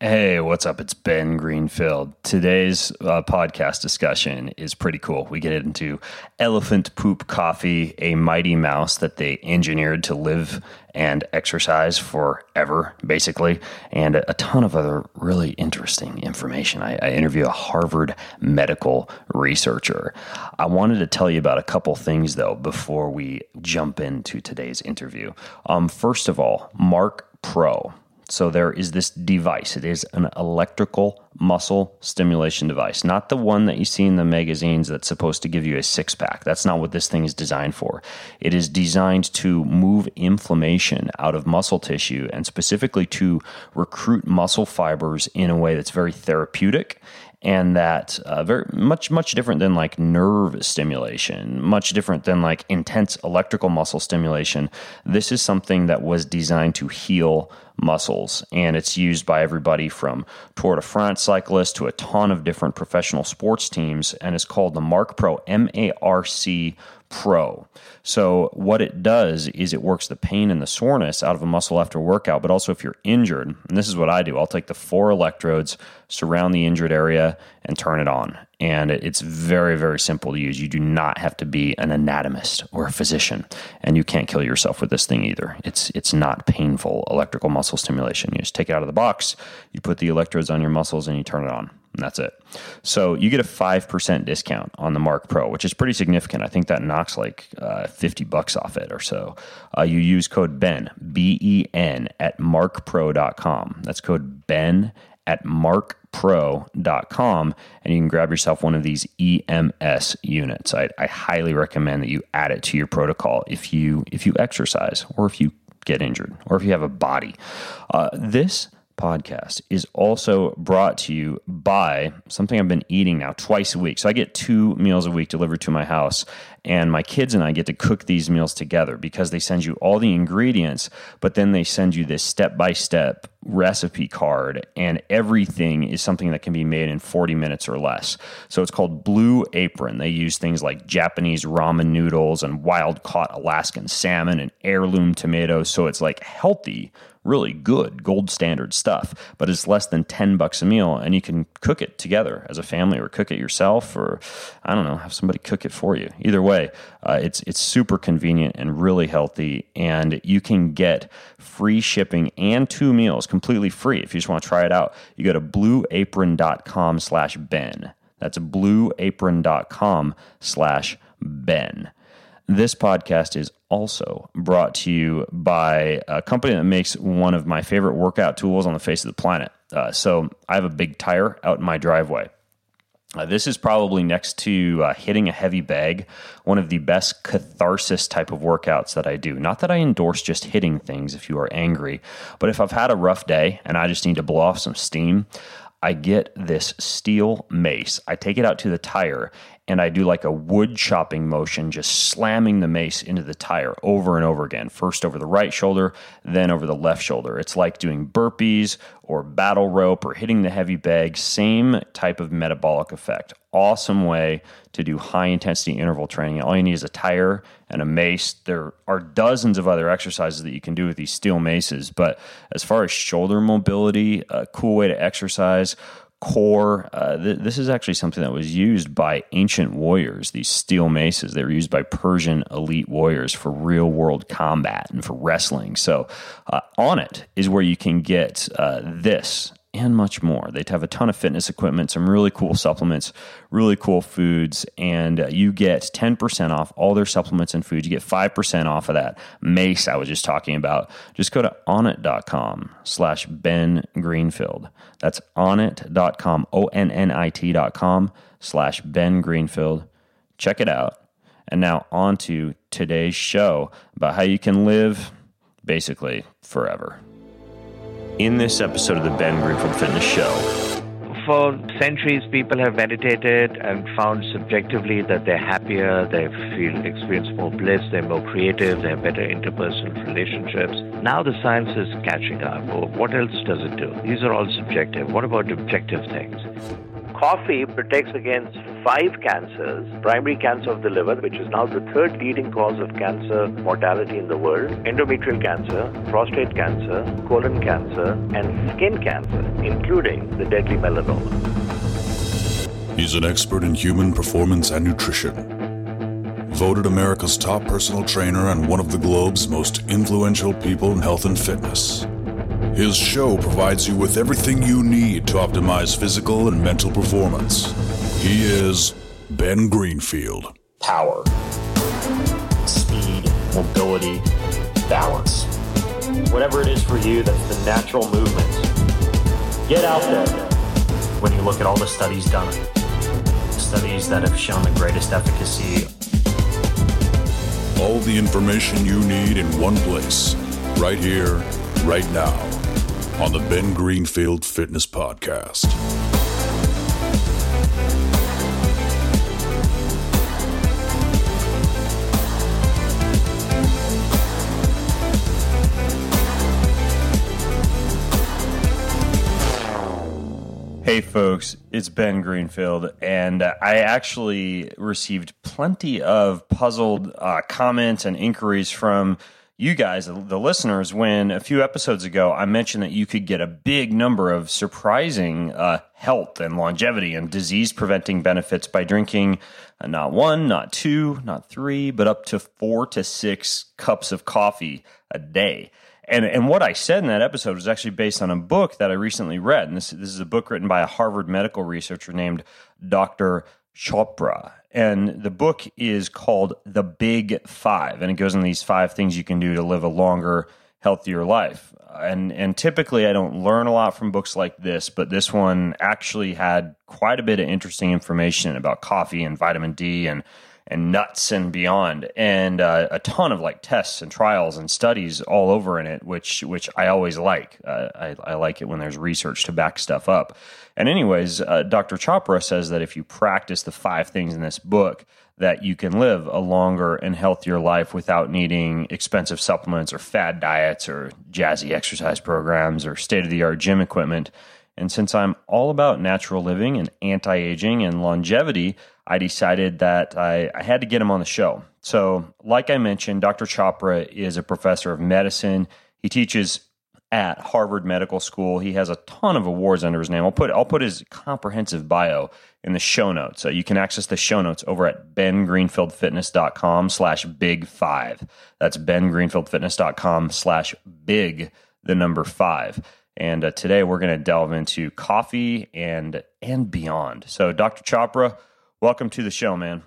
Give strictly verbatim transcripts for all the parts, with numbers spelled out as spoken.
Hey, what's up? It's Ben Greenfield. Today's uh, podcast discussion is pretty cool. We get into elephant poop coffee, a mighty mouse that they engineered to live and exercise forever, basically, and a, a ton of other really interesting information. I, I interview a Harvard medical researcher. I wanted to tell you about a couple things, though, before we jump into today's interview. Um, first of all, Mark Pro. So there is this device. It is an electrical muscle stimulation device, not the one that you see in the magazines that's supposed to give you a six pack. That's not what this thing is designed for. It is designed to move inflammation out of muscle tissue and specifically to recruit muscle fibers in a way that's very therapeutic. And that uh, very much, much different than like nerve stimulation, much different than like intense electrical muscle stimulation. This is something that was designed to heal muscles, and it's used by everybody from Tour de France cyclists to a ton of different professional sports teams, and it's called the Mark Pro, M A R C Pro. So what it does is it works the pain and the soreness out of a muscle after workout, but also if you're injured, and this is what I do, I'll take the four electrodes, surround the injured area, and turn it on. And it's very, very simple to use. You do not have to be an anatomist or a physician, and you can't kill yourself with this thing either. It's it's not painful electrical muscle stimulation. You just take it out of the box, you put the electrodes on your muscles, and you turn it on. And that's it. So you get a five percent discount on the Mark Pro, which is pretty significant. I think that knocks like uh, fifty bucks off it or so. Uh, you use code BEN, B E N, at mark pro dot com. That's code BEN at mark pro dot com, and you can grab yourself one of these E M S units. I, I highly recommend that you add it to your protocol if you if you exercise or if you get injured or if you have a body. Uh, this podcast is also brought to you by something I've been eating now twice a week. So I get two meals a week delivered to my house, and my kids and I get to cook these meals together because they send you all the ingredients, but then they send you this step-by-step recipe card, and everything is something that can be made in forty minutes or less. So it's called Blue Apron. They use things like Japanese ramen noodles and wild-caught Alaskan salmon and heirloom tomatoes, so it's like healthy, really good, gold standard stuff, but it's less than ten bucks a meal, and you can cook it together as a family or cook it yourself, or I don't know, have somebody cook it for you. Either way, uh, it's it's super convenient and really healthy, and you can get free shipping and two meals completely free. If you just want to try it out, you go to blue apron dot com slash Ben. That's blue apron dot com slash Ben. This podcast is also brought to you by a company that makes one of my favorite workout tools on the face of the planet. Uh, so I have a big tire out in my driveway. Uh, this is probably next to uh, hitting a heavy bag, one of the best catharsis type of workouts that I do. Not that I endorse just hitting things if you are angry, but if I've had a rough day and I just need to blow off some steam, I get this steel mace. I take it out to the tire and I do like a wood chopping motion, just slamming the mace into the tire over and over again. First over the right shoulder, then over the left shoulder. It's like doing burpees or battle rope or hitting the heavy bag. Same type of metabolic effect. Awesome way to do high intensity interval training. All you need is a tire and a mace. There are dozens of other exercises that you can do with these steel maces, but as far as shoulder mobility, a cool way to exercise, core, uh, th- this is actually something that was used by ancient warriors, these steel maces. They were used by Persian elite warriors for real world combat and for wrestling. So uh, on it is where you can get uh, this and much more. They have a ton of fitness equipment, some really cool supplements, really cool foods, and uh, you get ten percent off all their supplements and foods. You get five percent off of that mace I was just talking about. Just go to onnit dot com slash Ben Greenfield. That's onnit dot com, O N N I T dot com slash Ben Greenfield. Check it out. And now on to today's show about how you can live basically forever. In this episode of the Ben Greenfield Fitness Show. For centuries, people have meditated and found subjectively that they're happier, they feel experience more bliss, they're more creative, they have better interpersonal relationships. Now the science is catching up. What else does it do? These are all subjective. What about objective things? Coffee protects against five cancers. Primary cancer of the liver, which is now the third leading cause of cancer mortality in the world, endometrial cancer, prostate cancer, colon cancer, and skin cancer, including the deadly melanoma. He's an expert in human performance and nutrition. Voted America's top personal trainer and one of the globe's most influential people in health and fitness. His show provides you with everything you need to optimize physical and mental performance. He is Ben Greenfield. Power, speed, mobility, balance. Whatever it is for you, that's the natural movement. Get out there. When you look at all the studies done, studies that have shown the greatest efficacy. All the information you need in one place, right here, right now, on the Ben Greenfield Fitness Podcast. Hey folks, it's Ben Greenfield, and I actually received plenty of puzzled uh, comments and inquiries from you guys, the listeners, when a few episodes ago I mentioned that you could get a big number of surprising uh, health and longevity and disease-preventing benefits by drinking uh, not one, not two, not three, but up to four to six cups of coffee a day. And and what I said in that episode was actually based on a book that I recently read. And this, this is a book written by a Harvard medical researcher named Doctor Chopra. And the book is called The Big Five. And it goes into these five things you can do to live a longer, healthier life. And and typically I don't learn a lot from books like this, but this one actually had quite a bit of interesting information about coffee and vitamin D and and nuts and beyond, and uh, a ton of like tests and trials and studies all over in it, which which I always like. Uh, I, I like it when there's research to back stuff up. And anyways, uh, Doctor Chopra says that if you practice the five things in this book, that you can live a longer and healthier life without needing expensive supplements or fad diets or jazzy exercise programs or state-of-the-art gym equipment. And since I'm all about natural living and anti-aging and longevity, I decided that I, I had to get him on the show. So, like I mentioned, Doctor Chopra is a professor of medicine. He teaches at Harvard Medical School. He has a ton of awards under his name. I'll put I'll put his comprehensive bio in the show notes. So you can access the show notes over at bengreenfieldfitness.com slash big five. That's bengreenfieldfitness.com slash big, the number five. And uh, today we're going to delve into coffee and and beyond. So, Doctor Chopra, welcome to the show, man.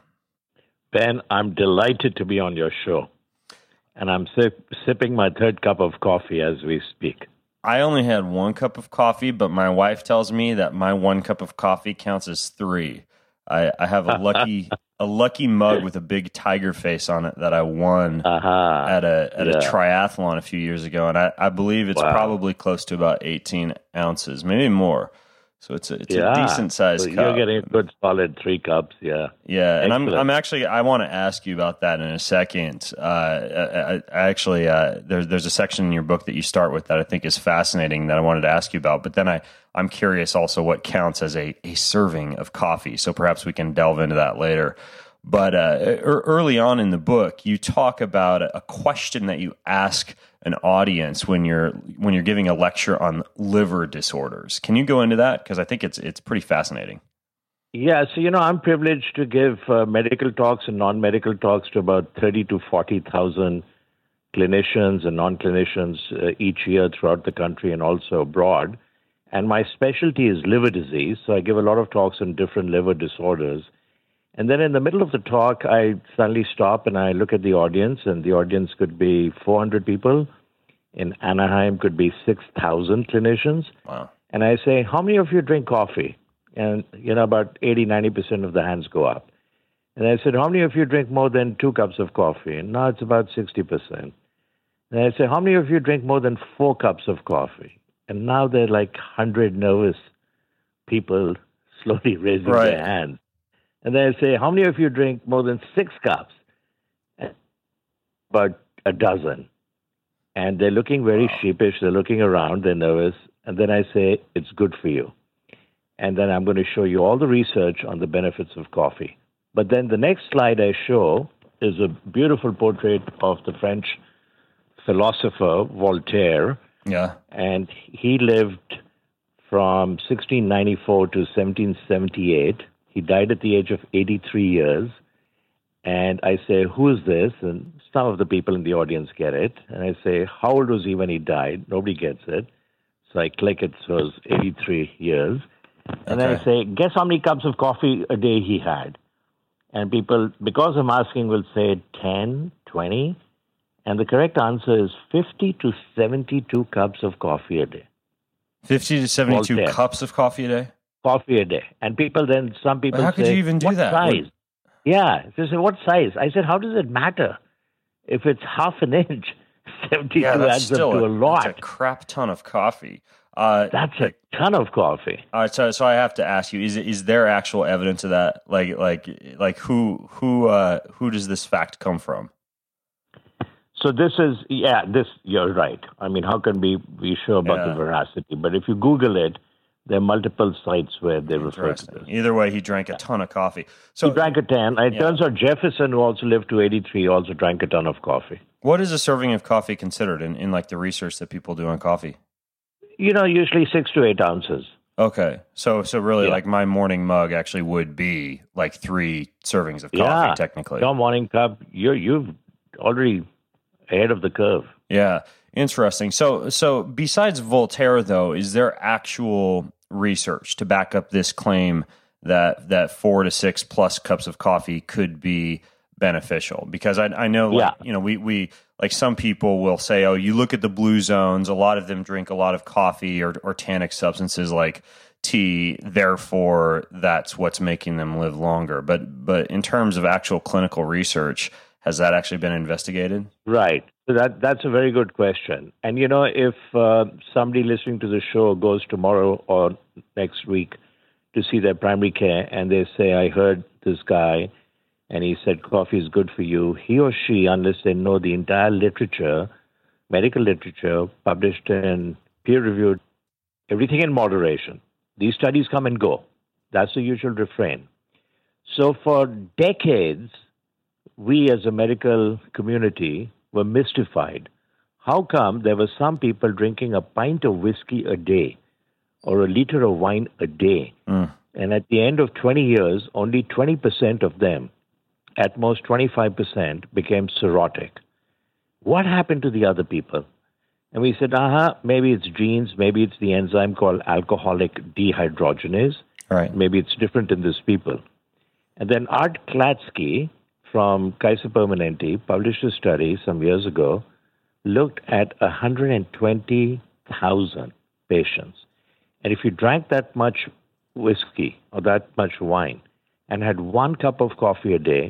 Ben, I'm delighted to be on your show. And I'm sip, sipping my third cup of coffee as we speak. I only had one cup of coffee, but my wife tells me that my one cup of coffee counts as three. I, I have a lucky a lucky mug with a big tiger face on it that I won uh-huh. at a at yeah. a triathlon a few years ago, and I, I believe it's wow. probably close to about eighteen ounces, maybe more. So it's a, it's yeah. a decent sized so cup. You're getting a good solid three cups, yeah. Yeah, and Excellent. I'm I'm actually I want to ask you about that in a second. Uh, I, I actually uh, there's there's a section in your book that you start with that I think is fascinating that I wanted to ask you about. But then I I'm curious also what counts as a a serving of coffee. So perhaps we can delve into that later. But uh, early on in the book, you talk about a question that you ask an audience when you're when you're giving a lecture on liver disorders. Can you go into that? Because I think it's it's pretty fascinating. Yeah, so you know, I'm privileged to give uh, medical talks and non-medical talks to about thirty to forty thousand clinicians and non-clinicians uh, each year throughout the country and also abroad. And my specialty is liver disease, so I give a lot of talks on different liver disorders. And then in the middle of the talk, I suddenly stop and I look at the audience, and the audience could be four hundred people. In Anaheim, could be six thousand clinicians. Wow. And I say, how many of you drink coffee? And, you know, about eighty, ninety percent of the hands go up. And I said, how many of you drink more than two cups of coffee? And now it's about sixty percent. And I said, how many of you drink more than four cups of coffee? And now there are like one hundred nervous people slowly raising right. their hands. And then I say, how many of you drink more than six cups? About a dozen. And they're looking very wow. sheepish. They're looking around. They're nervous. And then I say, it's good for you. and then I'm going to show you all the research on the benefits of coffee. But then the next slide I show is a beautiful portrait of the French philosopher Voltaire. Yeah. And he lived from sixteen ninety-four to seventeen seventy-eight. He died at the age of eighty-three years. And I say, who is this? And some of the people in the audience get it. And I say, how old was he when he died? Nobody gets it. So I click it, so it's eighty-three years. And Okay. then I say, guess how many cups of coffee a day he had? And people, because I'm asking, will say ten, twenty. And the correct answer is fifty to seventy-two cups of coffee a day. fifty to seventy-two Voltaire. cups of coffee a day? Coffee a day. And people then, some people How say, could you even do what that? size? Yeah. They say, what size? I said, how does it matter? If it's half an inch, seventy-two Yeah, that's adds up still to a, a, lot. that's a crap ton of coffee. Uh, That's a ton of coffee. all right, so so I have to ask you: is is there actual evidence of that? Like like like who who uh, who does this fact come from? So this is, yeah, this, you're right. I mean, how can we be sure about Yeah. the veracity? But if you Google it, there are multiple sites where they refer to Interesting. this. Either way, he drank a ton of coffee. So, He drank a ton. It Yeah. turns out Jefferson, who also lived to eighty-three, also drank a ton of coffee. what is a serving of coffee considered in, in like the research that people do on coffee? You know, usually six to eight ounces. Okay, so so really, Yeah. like my morning mug actually would be like three servings of coffee, Yeah. technically. Your morning cup, you're you've already ahead of the curve. Yeah, interesting. So, so besides Voltaire, though, is there actual research to back up this claim that that four to six plus cups of coffee could be beneficial? Because I, I know, like, Yeah. you know, we we like some people will say, oh, you look at the blue zones, a lot of them drink a lot of coffee or or tannic substances like tea, therefore that's what's making them live longer. But but in terms of actual clinical research, has that actually been investigated? Right. So that that's a very good question. And you know, if uh, somebody listening to the show goes tomorrow or next week to see their primary care and they say, I heard this guy and he said coffee is good for you, he or she, unless they know the entire literature, medical literature, published in peer-reviewed, everything in moderation. These studies come and go. That's the usual refrain. So for decades, we as a medical community were mystified. How come there were some people drinking a pint of whiskey a day or a liter of wine a day? Mm. And at the end of twenty years, only twenty percent of them, at most twenty-five percent, became cirrhotic. What happened to the other people? And we said, aha, maybe it's genes, maybe it's the enzyme called alcoholic dehydrogenase. Right. Maybe it's different in these people. And then Art Klatsky from Kaiser Permanente published a study some years ago, looked at one hundred twenty thousand patients. And if you drank that much whiskey or that much wine and had one cup of coffee a day,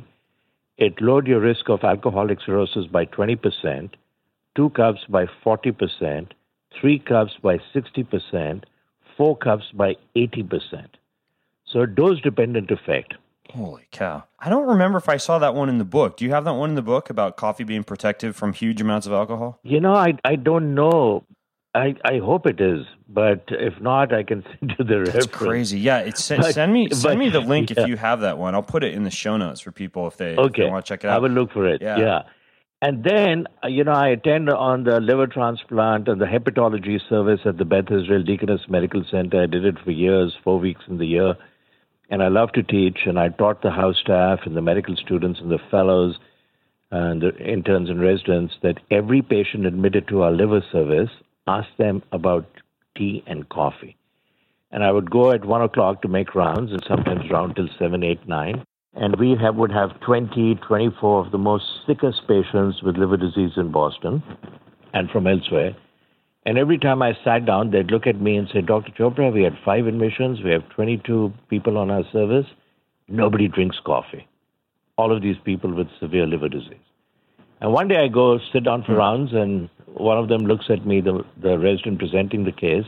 it lowered your risk of alcoholic cirrhosis by twenty percent, two cups by forty percent, three cups by sixty percent, four cups by eighty percent. So a dose-dependent effect. Holy cow. I don't remember if I saw that one in the book. Do you have that one in the book about coffee being protective from huge amounts of alcohol? You know, I I don't know. I, I hope it is, but if not, I can send you the That's reference. crazy. Yeah, it's send, But- send me send but- me the link yeah. if you have that one. I'll put it in the show notes for people if they, if Okay, they want to check it I out. will look for it. Yeah. Yeah. And then, uh, you know, I attend on the liver transplant and the hepatology service at the Beth Israel Deaconess Medical Center. I did it for years, four weeks in the year. And I love to teach, and I taught the house staff and the medical students and the fellows and the interns and residents that every patient admitted to our liver service, ask them about tea and coffee. And I would go at one o'clock to make rounds, and sometimes round till seven, eight, nine. And we have, would have twenty, twenty-four of the most sickest patients with liver disease in Boston and from elsewhere. And every time I sat down, they'd look at me and say, Doctor Chopra, we had five admissions. We have twenty-two people on our service. Nobody drinks coffee. All of these people with severe liver disease. And one day I go sit down for rounds, and one of them looks at me, the, the resident presenting the case,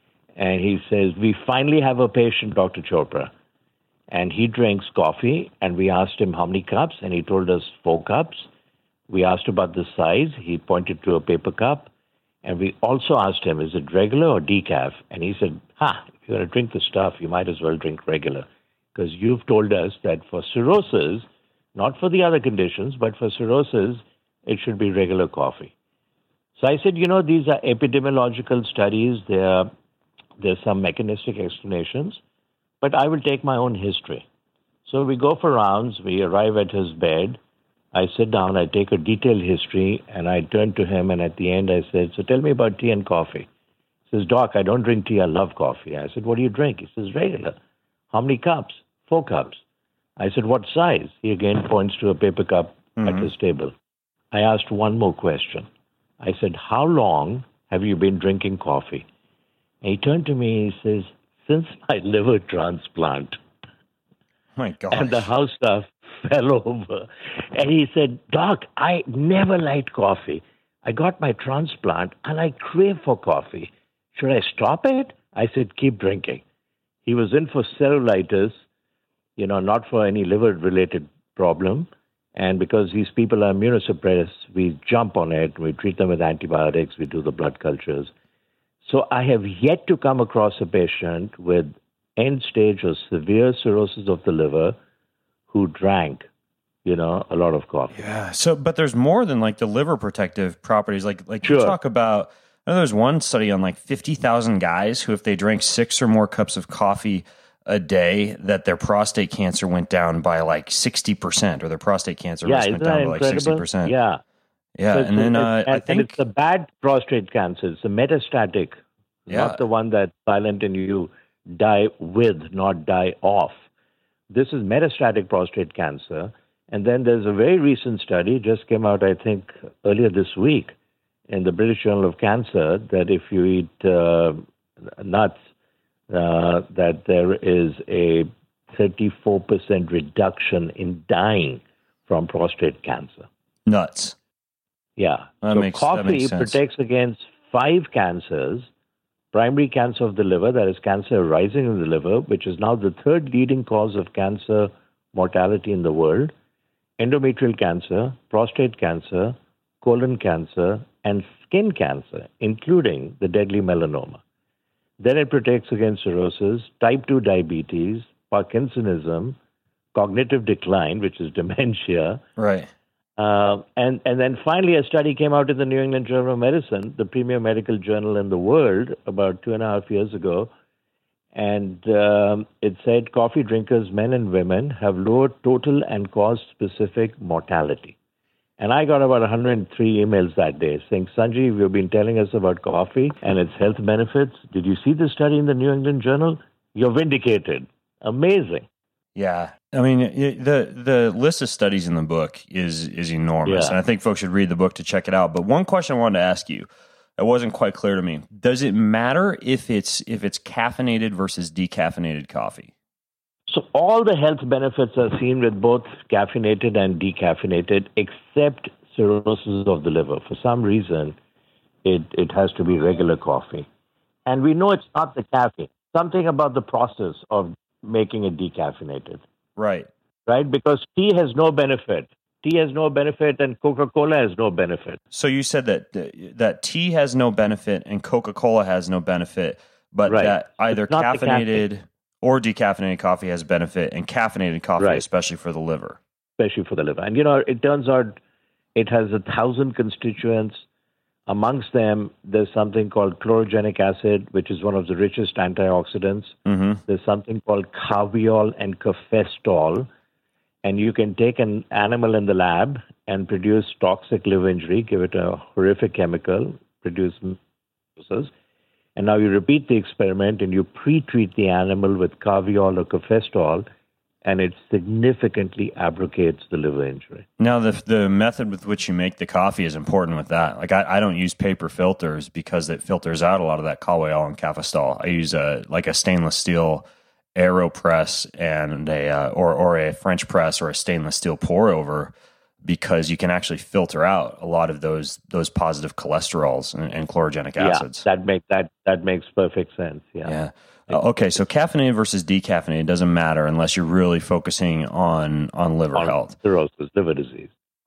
and he says, we finally have a patient, Doctor Chopra. And he drinks coffee, and we asked him how many cups, and he told us four cups. We asked about the size. He pointed to a paper cup. And we also asked him, is it regular or decaf? And he said, ha, if you're going to drink the stuff, you might as well drink regular. Because you've told us that for cirrhosis, not for the other conditions, but for cirrhosis, it should be regular coffee. So I said, you know, these are epidemiological studies. There are, there's some mechanistic explanations, but I will take my own history. So we go for rounds. We arrive at his bed. I sit down. I take a detailed history, and I turn to him, and at the end I said, so tell me about tea and coffee. He says, Doc, I don't drink tea. I love coffee. I said, what do you drink? He says, regular. How many cups? Four cups. I said, what size? He again points to a paper cup mm-hmm. at his table. I asked one more question. I said, how long have you been drinking coffee? And he turned to me and he says, since my liver transplant. My God. And the house stuff fell over. And he said, Doc, I never liked coffee. I got my transplant and I crave for coffee. Should I stop it? I said, keep drinking. He was in for cellulitis, you know, not for any liver-related problem. And because these people are immunosuppressed, we jump on it. We treat them with antibiotics. We do the blood cultures. So I have yet to come across a patient with end stage or severe cirrhosis of the liver who drank, you know, a lot of coffee. Yeah. So, but there's more than like the liver protective properties. Like, like sure. you talk about, I know there's one study on like fifty thousand guys who, if they drank six or more cups of coffee a day, that their prostate cancer went down by like sixty percent, or their prostate cancer yeah, risk went down by like sixty percent. Yeah. Yeah. So and then uh, and, I think and it's the bad prostate cancer. It's the metastatic, yeah. not the one that's silent and you die with, not die off. This is metastatic prostate cancer. And then there's a very recent study, just came out, I think, earlier this week in the British Journal of Cancer, that if you eat uh, nuts, uh, that there is a thirty-four percent reduction in dying from prostate cancer. Nuts. Yeah. That so makes, coffee that makes sense. protects against five cancers: primary cancer of the liver, that is cancer arising in the liver, which is now the third leading cause of cancer mortality in the world, endometrial cancer, prostate cancer, colon cancer, and skin cancer, including the deadly melanoma. Then it protects against cirrhosis, type two diabetes, Parkinsonism, cognitive decline, which is dementia. Right. Uh, and, and then finally, a study came out in the New England Journal of Medicine, the premier medical journal in the world, about two and a half years ago. And um, it said coffee drinkers, men and women, have lower total and cause-specific mortality. And I got about one hundred three emails that day saying, Sanjeev, you've been telling us about coffee and its health benefits. Did you see the study in the New England Journal? You're vindicated. Amazing. Yeah. I mean, the the list of studies in the book is is enormous, yeah. and I think folks should read the book to check it out. But one question I wanted to ask you, that wasn't quite clear to me. Does it matter if it's if it's caffeinated versus decaffeinated coffee? So all the health benefits are seen with both caffeinated and decaffeinated, except cirrhosis of the liver. For some reason, it, it has to be regular coffee. And we know it's not the caffeine. Something about the process of making it decaffeinated. Right. Right? Because tea has no benefit. Tea has no benefit and Coca-Cola has no benefit. So you said that that tea has no benefit and Coca-Cola has no benefit, but right. that either caffeinated or decaffeinated coffee has benefit, and caffeinated coffee, right. especially for the liver. Especially for the liver. And, you know, it turns out it has a thousand constituents. Amongst them, there's something called chlorogenic acid, which is one of the richest antioxidants. Mm-hmm. There's something called carviol and cafestol. And you can take an animal in the lab and produce toxic liver injury, give it a horrific chemical, produce mucosis. And now you repeat the experiment and you pre-treat the animal with carviol or cafestol, and it significantly abrogates the liver injury. Now, the the method with which you make the coffee is important with that. Like, I, I don't use paper filters because it filters out a lot of that carviol and cafestol. I use a like a stainless steel AeroPress and a uh, or or a French press or a stainless steel pour over, because you can actually filter out a lot of those those positive cholesterols and, and chlorogenic acids. Yeah, that makes that that makes perfect sense. Yeah. Yeah. Uh, okay, so caffeinated versus decaffeinated doesn't matter unless you're really focusing on on liver on health. Cirrhosis, liver disease.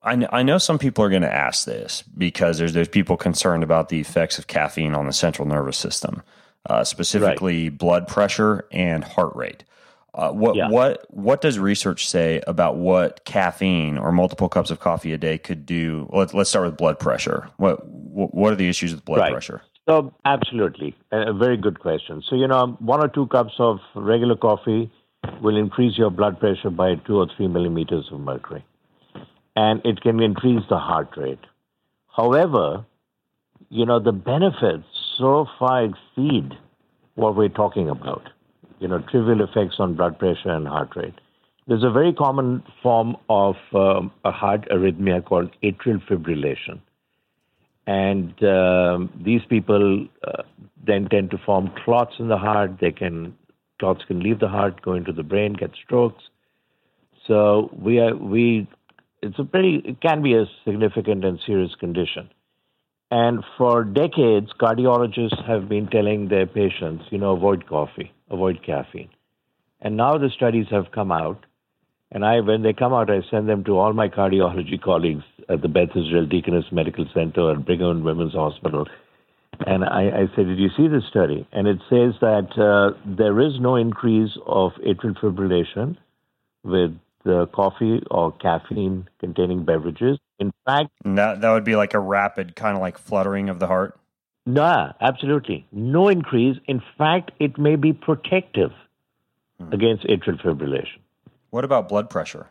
I know, I know some people are going to ask this because there's there's people concerned about the effects of caffeine on the central nervous system, uh, specifically right. blood pressure and heart rate. Uh, what yeah. what what does research say about what caffeine or multiple cups of coffee a day could do? Let's let's start with blood pressure. What what are the issues with blood right. pressure? So absolutely, a very good question. So you know, one or two cups of regular coffee will increase your blood pressure by two or three millimeters of mercury, and it can increase the heart rate. However, you know, the benefits so far exceed what we're talking about. You know, trivial effects on blood pressure and heart rate. There's a very common form of um, a heart arrhythmia called atrial fibrillation. And um, these people uh, then tend to form clots in the heart. They can, clots can leave the heart, go into the brain, get strokes. So we are, we, it's a pretty, it can be a significant and serious condition. And for decades, cardiologists have been telling their patients, you know, avoid coffee, avoid caffeine. And now the studies have come out, and I, when they come out, I send them to all my cardiology colleagues at the Beth Israel Deaconess Medical Center at Brigham and Women's Hospital. And I, I say, did you see this study? And it says that uh, there is no increase of atrial fibrillation with uh, coffee or caffeine-containing beverages. In fact, and that that would be like a rapid kind of like fluttering of the heart? No, absolutely. No increase. In fact, it may be protective hmm. against atrial fibrillation. What about blood pressure?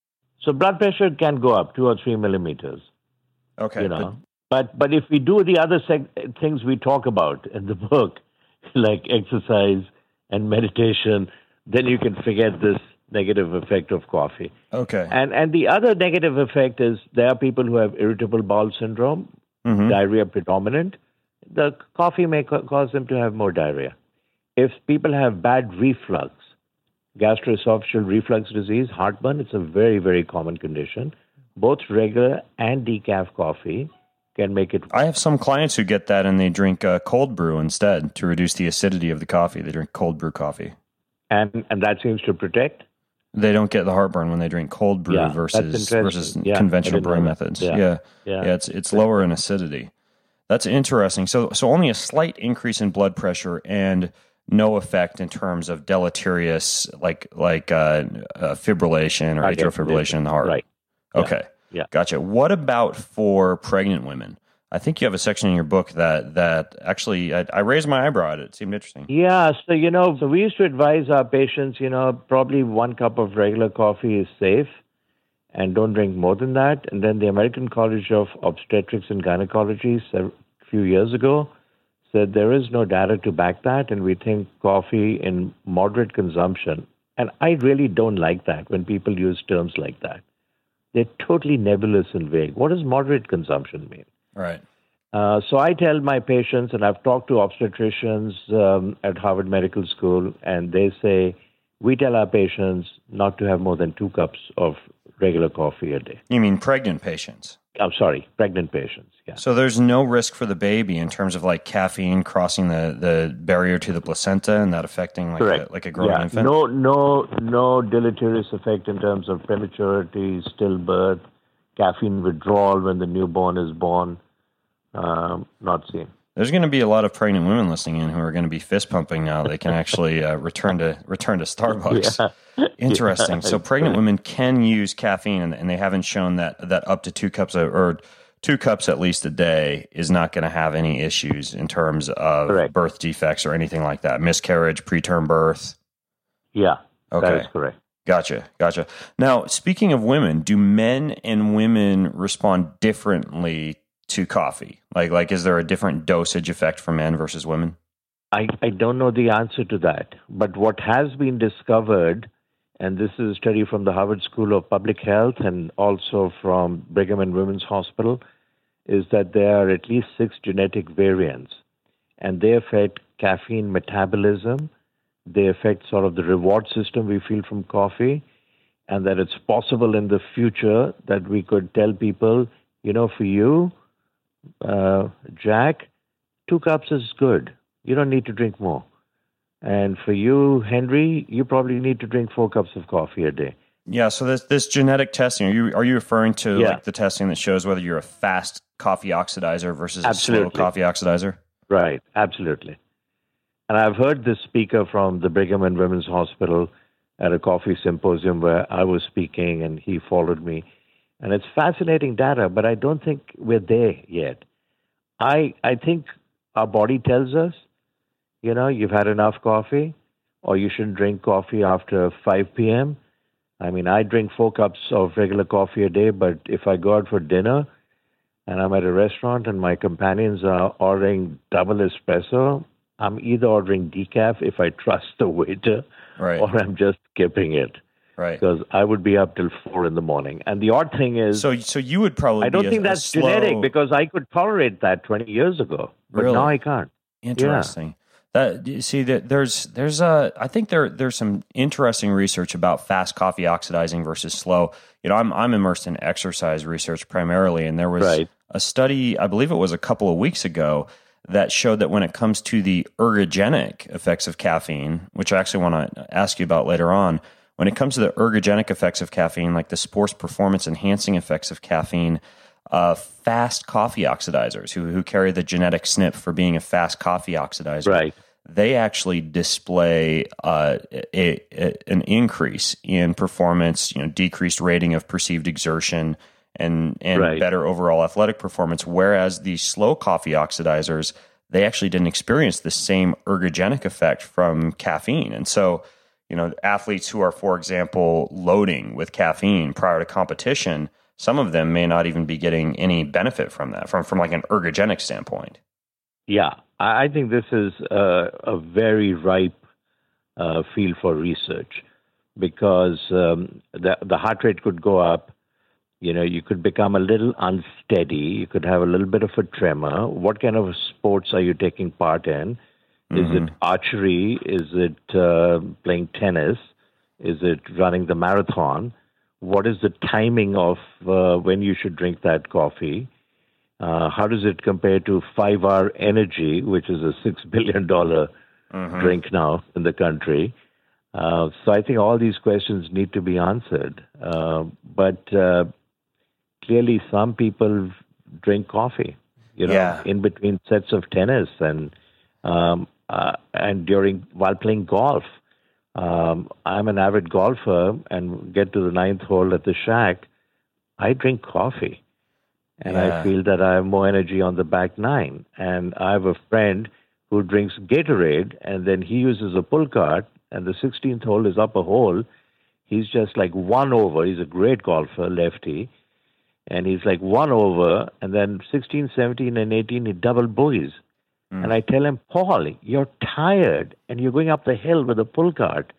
So blood pressure can go up two or three millimeters. Okay. You know, but, but, but if we do the other seg- things we talk about in the book, like exercise and meditation, then you can forget this negative effect of coffee. Okay. And and the other negative effect is there are people who have irritable bowel syndrome, mm-hmm. diarrhea predominant. The coffee may ca- cause them to have more diarrhea. If people have bad reflux, gastroesophageal reflux disease, heartburn, it's a very, very common condition. Both regular and decaf coffee can make it. I have some clients who get that and they drink uh, cold brew instead to reduce the acidity of the coffee. They drink cold brew coffee. And and that seems to protect? They don't get the heartburn when they drink cold brew yeah, versus versus yeah, conventional brewing methods. Yeah. Yeah. yeah, yeah, it's it's lower in acidity. That's interesting. So so only a slight increase in blood pressure and no effect in terms of deleterious like like uh, uh, fibrillation or I atrial fibrillation in the heart. Right. Okay. Yeah. Gotcha. What about for pregnant women? I think you have a section in your book that that actually I, I raised my eyebrow at it. It seemed interesting. Yeah. So, you know, so we used to advise our patients, you know, probably one cup of regular coffee is safe and don't drink more than that. And then the American College of Obstetrics and Gynecology a few years ago said there is no data to back that. And we think coffee in moderate consumption. And I really don't like that when people use terms like that. They're totally nebulous and vague. What does moderate consumption mean? Right. Uh, so I tell my patients, and I've talked to obstetricians um, at Harvard Medical School, and they say, we tell our patients not to have more than two cups of regular coffee a day. You mean pregnant patients? I'm sorry, pregnant patients, yeah. So there's no risk for the baby in terms of like caffeine crossing the, the barrier to the placenta and that affecting like a, like a growing yeah. infant? No, no, no deleterious effect in terms of prematurity, stillbirth, caffeine withdrawal when the newborn is born. Um, not seen. There's going to be a lot of pregnant women listening in who are going to be fist pumping now. They can actually uh, return to return to Starbucks. Yeah. Interesting. Yeah. So pregnant women can use caffeine, and, and they haven't shown that that up to two cups of, or two cups at least a day is not going to have any issues in terms of correct. birth defects or anything like that. Miscarriage, preterm birth. Yeah. Okay. That is correct. Gotcha. Gotcha. Now, speaking of women, do men and women respond differently to coffee? Like, like, is there a different dosage effect for men versus women? I, I don't know the answer to that. But what has been discovered, and this is a study from the Harvard School of Public Health and also from Brigham and Women's Hospital, is that there are at least six genetic variants, and they affect caffeine metabolism. They affect sort of the reward system we feel from coffee, and that it's possible in the future that we could tell people, you know, for you, Uh, Jack, two cups is good. You don't need to drink more. And for you, Henry, you probably need to drink four cups of coffee a day. Yeah. So this this genetic testing, are you are you referring to Yeah. like the testing that shows whether you're a fast coffee oxidizer versus Absolutely. a slow coffee oxidizer? Right, absolutely. And I've heard this speaker from the Brigham and Women's Hospital at a coffee symposium where I was speaking, and he followed me. And it's fascinating data, but I don't think we're there yet. I I think our body tells us, you know, you've had enough coffee, or you shouldn't drink coffee after five p.m. I mean, I drink four cups of regular coffee a day, but if I go out for dinner and I'm at a restaurant and my companions are ordering double espresso, I'm either ordering decaf if I trust the waiter, Right. or I'm just skipping it. Right. Because I would be up till four in the morning. And the odd thing is, So so you would probably I don't be a, think a that's slow, genetic, because I could tolerate that twenty years ago, but Really? now I can't. Interesting. That you see that there's there's a I think there there's some interesting research about fast coffee oxidizing versus slow. You know, I'm I'm immersed in exercise research primarily, and there was Right. a study, I believe it was a couple of weeks ago, that showed that when it comes to the ergogenic effects of caffeine, which I actually want to ask you about later on, when it comes to the ergogenic effects of caffeine, like the sports performance enhancing effects of caffeine, uh, fast coffee oxidizers who who carry the genetic S N P for being a fast coffee oxidizer, Right. they actually display uh, a, a, an increase in performance, you know, decreased rating of perceived exertion, and and Right. better overall athletic performance. Whereas the slow coffee oxidizers, they actually didn't experience the same ergogenic effect from caffeine. And so, you know, athletes who are, for example, loading with caffeine prior to competition, some of them may not even be getting any benefit from that, from from like an ergogenic standpoint. Yeah, I I think this is a, a very ripe uh, field for research, because um, the the heart rate could go up. You know, you could become a little unsteady. You could have a little bit of a tremor. What kind of sports are you taking part in? Is Mm-hmm. it archery? Is it uh, playing tennis? Is it running the marathon? What is the timing of uh, when you should drink that coffee? Uh, how does it compare to five hour Energy, which is a six billion dollars Mm-hmm. drink now in the country? Uh, so I think all these questions need to be answered. Uh, but uh, clearly, some people drink coffee, you know, Yeah. in between sets of tennis and um, uh, and during while playing golf. Um, I'm an avid golfer, and get to the ninth hole at the shack, I drink coffee, and Yeah. I feel that I have more energy on the back nine. And I have a friend who drinks Gatorade, and then he uses a pull cart, and the sixteenth hole is up a hole. He's just like one over. He's a great golfer, lefty, and he's like one over, and then sixteen, seventeen, and eighteen, he double bogeys. Mm. And I tell him, Paul, you're tired, and you're going up the hill with a pull cart,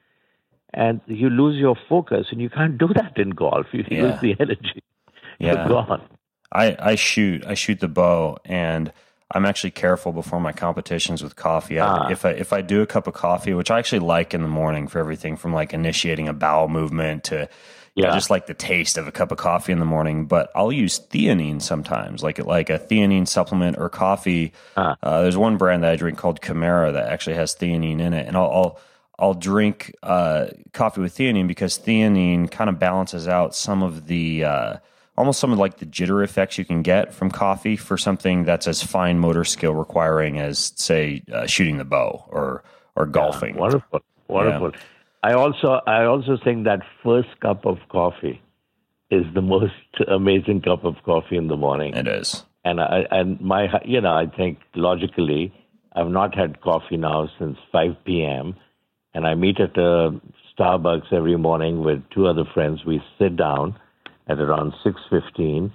and you lose your focus, and you can't do that in golf. You Yeah. lose the energy. Yeah. You're gone. I, I shoot I shoot the bow, and I'm actually careful before my competitions with coffee. I, Ah. If I if I do a cup of coffee, which I actually like in the morning for everything from like initiating a bowel movement to you know, Yeah. just like the taste of a cup of coffee in the morning, but I'll use theanine sometimes, like like a theanine supplement or coffee. Ah. Uh, there's one brand that I drink called Chimera that actually has theanine in it, and I'll I'll, I'll drink uh, coffee with theanine because theanine kind of balances out some of the uh, almost some of like the jitter effects you can get from coffee for something that's as fine motor skill requiring as, say, uh, shooting the bow or or golfing. Wonderful, wonderful. I also I also think that first cup of coffee is the most amazing cup of coffee in the morning. It is. And I and my you know I think logically I've not had coffee now since five p.m. and I meet at a Starbucks every morning with two other friends. We sit down at around six fifteen,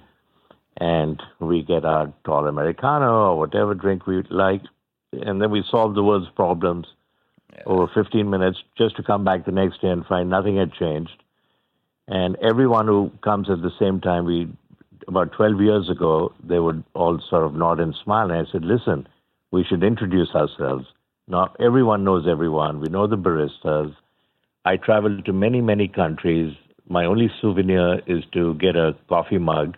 and we get our tall Americano or whatever drink we like, and then we solve the world's problems over fifteen minutes just to come back the next day and find nothing had changed. And everyone who comes at the same time, we about twelve years ago, they would all sort of nod and smile. And I said, listen, we should introduce ourselves. Now, everyone knows everyone. We know the baristas. I travel to many, many countries. My only souvenir is to get a coffee mug,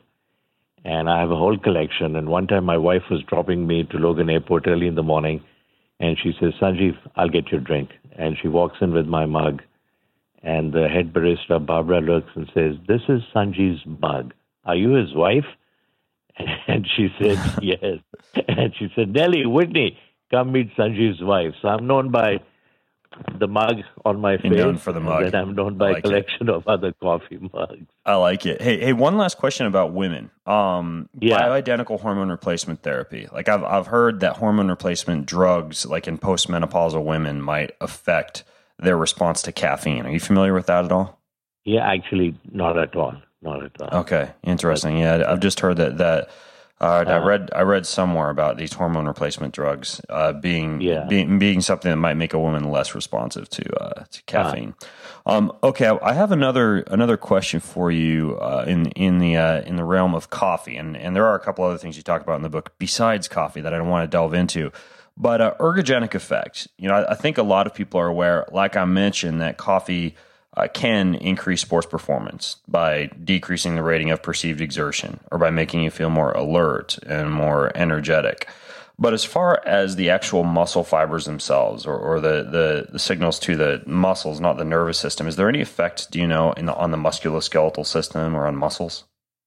and I have a whole collection. And one time my wife was dropping me to Logan Airport early in the morning, and she says, Sanjeev, I'll get your drink. And she walks in with my mug, And the head barista, Barbara, looks and says, "This is Sanjeev's mug. Are you his wife?" And she said, "Yes." And she said, "Nellie, Whitney, come meet Sanjeev's wife." So I'm known by the mug on my face. You're known for the mug. And then I'm known by like a collection it. of other coffee mugs. I like it. Hey, hey, one last question about women. Um, yeah. Bioidentical hormone replacement therapy. Like I've I've heard that hormone replacement drugs, like in postmenopausal women, might affect their response to caffeine. Are you familiar with that at all? Yeah, actually, not at all. Not at all. Okay, interesting. Yeah, I've just heard that that. Uh, I read I read somewhere about these hormone replacement drugs uh, being, yeah. being being something that might make a woman less responsive to uh, to caffeine. Uh, um, okay, I have another another question for you uh, in in the uh, in the realm of coffee, and and there are a couple other things you talk about in the book besides coffee that I don't want to delve into. But uh, ergogenic effects. You know, I, I think a lot of people are aware, like I mentioned, that coffee Uh, can increase sports performance by decreasing the rating of perceived exertion or by making you feel more alert and more energetic. But as far as the actual muscle fibers themselves or, or the, the, the signals to the muscles, not the nervous system, is there any effect, do you know, in the, on the musculoskeletal system or on muscles?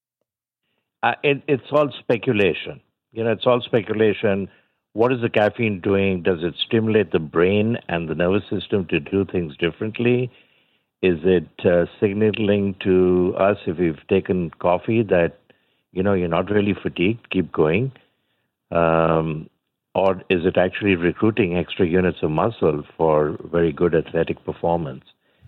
Uh, it, it's all speculation. You know, it's all speculation. What is the caffeine doing? Does it stimulate the brain and the nervous system to do things differently? Is it uh, signaling to us if we've taken coffee that, you know, you're not really fatigued, keep going? Um, or is it actually recruiting extra units of muscle for very good athletic performance?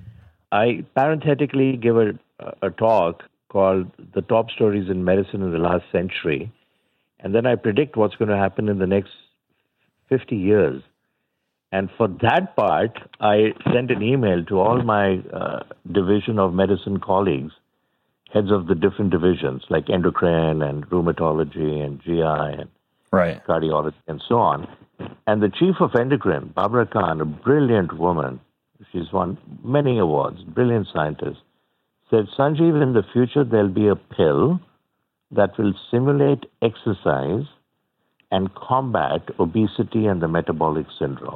I parenthetically give a, a talk called The Top Stories in Medicine in the Last Century, and then I predict what's going to happen in the next fifty years. And for that part, I sent an email to all my uh, division of medicine colleagues, heads of the different divisions like endocrine and rheumatology and G I and right. cardiology and so on. And the chief of endocrine, Barbara Khan, a brilliant woman, she's won many awards, brilliant scientist, said, "Sanjeev, in the future there'll be a pill that will simulate exercise and combat obesity and the metabolic syndrome."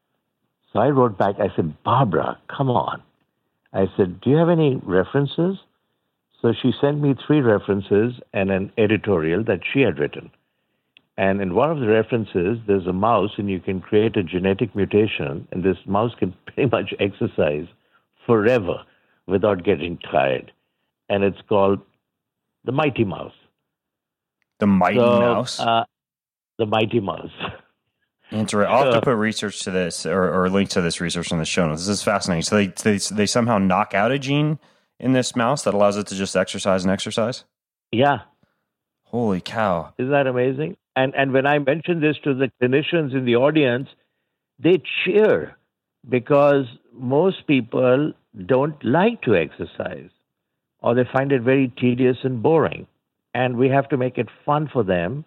So I wrote back, I said, "Barbara, come on." I said, "Do you have any references?" So she sent me three references and an editorial that she had written. And in one of the references, there's a mouse, and you can create a genetic mutation, and this mouse can pretty much exercise forever without getting tired. And it's called the Mighty Mouse. The Mighty so, Mouse? Uh, the Mighty Mouse. Interesting. I'll have to put research to this or, or link to this research in the show notes. This is fascinating. So they, they they somehow knock out a gene in this mouse that allows it to just exercise and exercise? Yeah. Holy cow. Isn't that amazing? And and when I mention this to the clinicians in the audience, they cheer because most people don't like to exercise or they find it very tedious and boring. And we have to make it fun for them.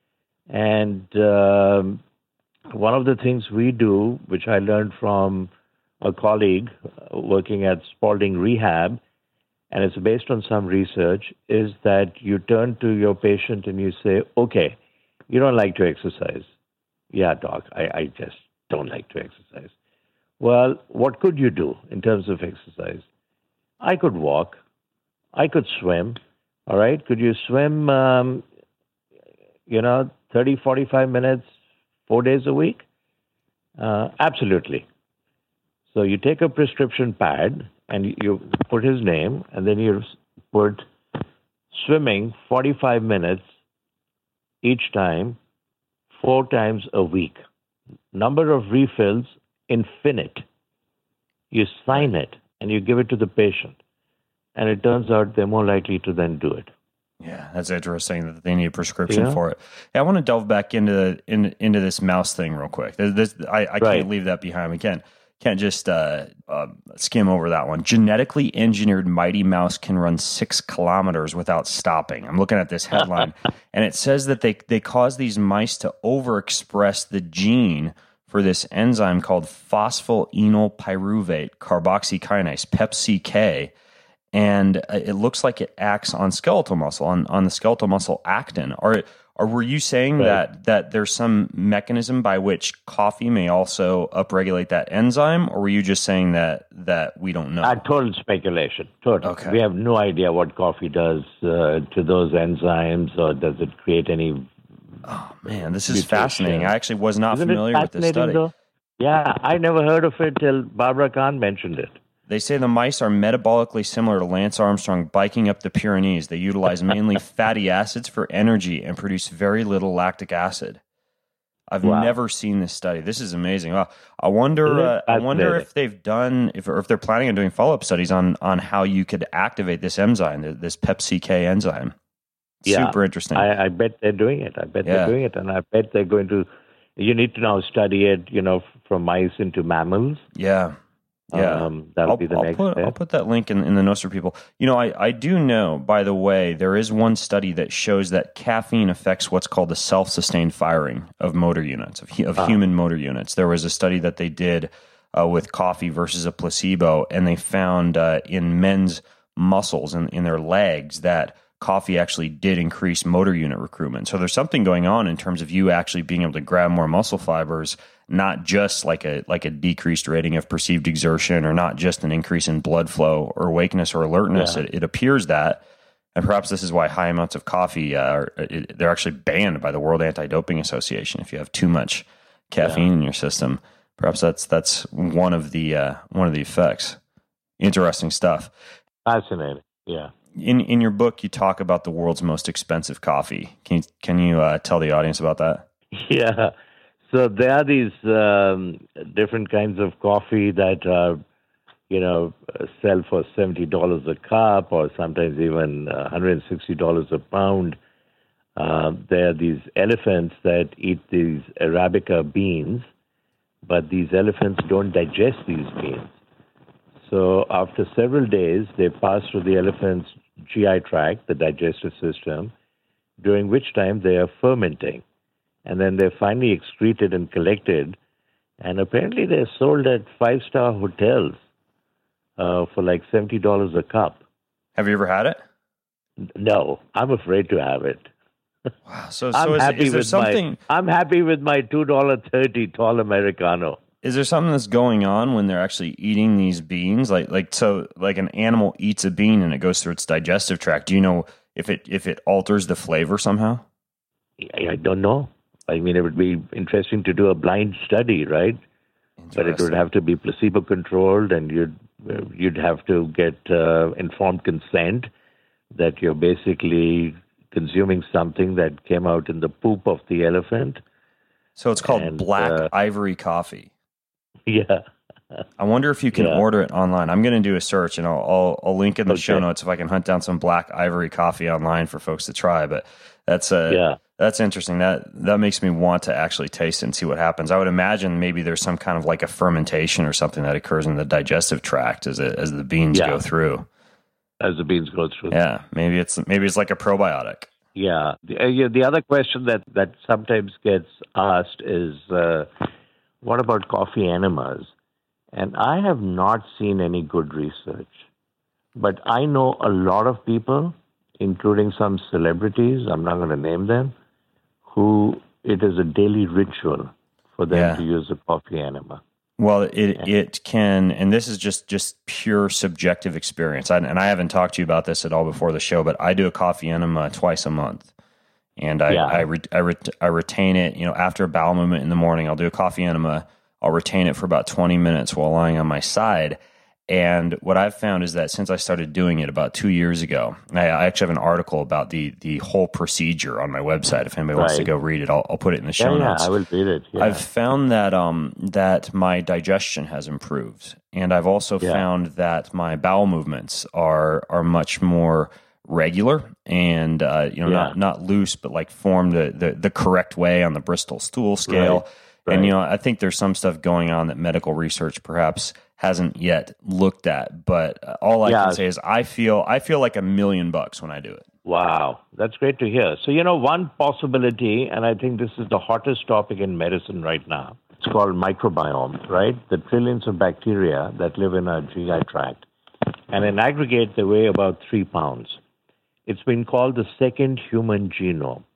And um, one of the things we do, which I learned from a colleague working at Spalding Rehab, and it's based on some research, is that you turn to your patient and you say, "Okay, you don't like to exercise." "Yeah, doc, I, I just don't like to exercise." "Well, what could you do in terms of exercise?" "I could walk. I could swim." "All right, could you swim, um, you know, thirty, forty-five minutes, four days a week?" Uh, absolutely. So you take a prescription pad and you put his name, and then you put swimming forty-five minutes each time, four times a week. Number of refills, infinite. You sign it and you give it to the patient. And it turns out they're more likely to then do it. Yeah, that's interesting that they need a prescription yeah. for it. Yeah, I want to delve back into in, into this mouse thing real quick. This, I, I right. can't leave that behind. We can't can't just uh, uh, skim over that one. Genetically engineered Mighty Mouse can run six kilometers without stopping. I'm looking at this headline, and it says that they they cause these mice to overexpress the gene for this enzyme called phosphoenol pyruvate carboxykinase, P E P C K. And it looks like it acts on skeletal muscle, on, on the skeletal muscle actin. Are Or were you saying Right. that that there's some mechanism by which coffee may also upregulate that enzyme, or were you just saying that that we don't know? Uh, total speculation. Total. Okay. We have no idea what coffee does uh, to those enzymes, or does it create any. Oh man, this is Nutrition. fascinating. I actually was not Isn't familiar it with this fascinating, study. though? Yeah, I never heard of it till Barbara Kahn mentioned it. They say the mice are metabolically similar to Lance Armstrong biking up the Pyrenees. They utilize mainly fatty acids for energy and produce very little lactic acid. I've Wow. never seen this study. This is amazing. Well, I wonder. Isn't it Uh, I wonder fascinating? if they've done, if or if they're planning on doing follow up studies on on how you could activate this enzyme, this P E P C K enzyme. Yeah. Super interesting. I, I bet they're doing it. I bet Yeah. they're doing it, and I bet they're going to. You need to now study it, you know, from mice into mammals. yeah. Yeah. Um, that'll I'll, be the I'll next put, step. I'll put that link in, in the notes for people. You know, I, I do know, by the way, there is one study that shows that caffeine affects what's called the self-sustained firing of motor units, of, hu- of Ah. human motor units. There was a study that they did uh, with coffee versus a placebo, and they found uh, in men's muscles and in their legs that coffee actually did increase motor unit recruitment. So there's something going on in terms of you actually being able to grab more muscle fibers, not just like a like a decreased rating of perceived exertion, or not just an increase in blood flow or awakeness or alertness. Yeah. It, it appears that, and perhaps this is why high amounts of coffee uh, are it, they're actually banned by the World Anti-Doping Association if you have too much caffeine in your system. Perhaps that's that's one of the uh, one of the effects. Interesting stuff. Fascinating. Yeah. In in your book, you talk about the world's most expensive coffee. Can you can you uh, tell the audience about that? Yeah. So there are these um, different kinds of coffee that are, you know, uh, sell for seventy dollars a cup, or sometimes even uh, one hundred sixty dollars a pound. Uh, there are these elephants that eat these Arabica beans, but these elephants don't digest these beans. So after several days, they pass through the elephant's G I tract, the digestive system, during which time they are fermenting. And then they're finally excreted and collected. And apparently they're sold at five-star hotels uh, for like seventy dollars a cup. Have you ever had it? No, I'm afraid to have it. Wow. So, I'm so is, happy is there with something? my I'm happy with my two dollars and thirty cents tall Americano. Is there something that's going on when they're actually eating these beans? Like, like so, like an animal eats a bean and it goes through its digestive tract. Do you know if it if it alters the flavor somehow? I I don't know. I mean, it would be interesting to do a blind study, right? But it would have to be placebo controlled, and you'd you'd have to get uh, informed consent that you're basically consuming something that came out in the poop of the elephant. So it's called And, black uh, ivory coffee. Yeah. I wonder if you can Yeah. order it online. I'm going to do a search, and I'll, I'll I'll link in the Okay. show notes if I can hunt down some black ivory coffee online for folks to try. But that's uh, Yeah. that's interesting. That that makes me want to actually taste it and see what happens. I would imagine maybe there's some kind of like a fermentation or something that occurs in the digestive tract as it, as the beans Yeah. go through. As the beans go through. Yeah, maybe it's maybe it's like a probiotic. Yeah. The, uh, yeah, the other question that, that sometimes gets asked is, uh, what about coffee enemas? And I have not seen any good research. But I know a lot of people, including some celebrities, I'm not going to name them, who it is a daily ritual for them Yeah. to use a coffee enema. Well, it it can, and this is just just pure subjective experience. I, and I haven't talked to you about this at all before the show, but I do a coffee enema twice a month, and I Yeah. I, re, I, re, I retain it. You know, after a bowel movement in the morning, I'll do a coffee enema. I'll retain it for about twenty minutes while lying on my side. And what I've found is that since I started doing it about two years ago, I, I actually have an article about the the whole procedure on my website. If anybody wants to Right. go read it, I'll, I'll put it in the Yeah, show yeah, notes. I will read it. Yeah. I've found that um that my digestion has improved, and I've also Yeah. found that my bowel movements are are much more regular and uh, you know Yeah. not not loose, but like formed the, the the correct way on the Bristol stool scale. Right. Right. And you know, I think there's some stuff going on that medical research perhaps hasn't yet looked at. But uh, all I Yeah. can say is I feel I feel like a million bucks when I do it. Wow, that's great to hear. So, you know, one possibility, and I think this is the hottest topic in medicine right now, it's called microbiome, right? The trillions of bacteria that live in our G I tract. And in aggregate, they weigh about three pounds. It's been called the second human genome.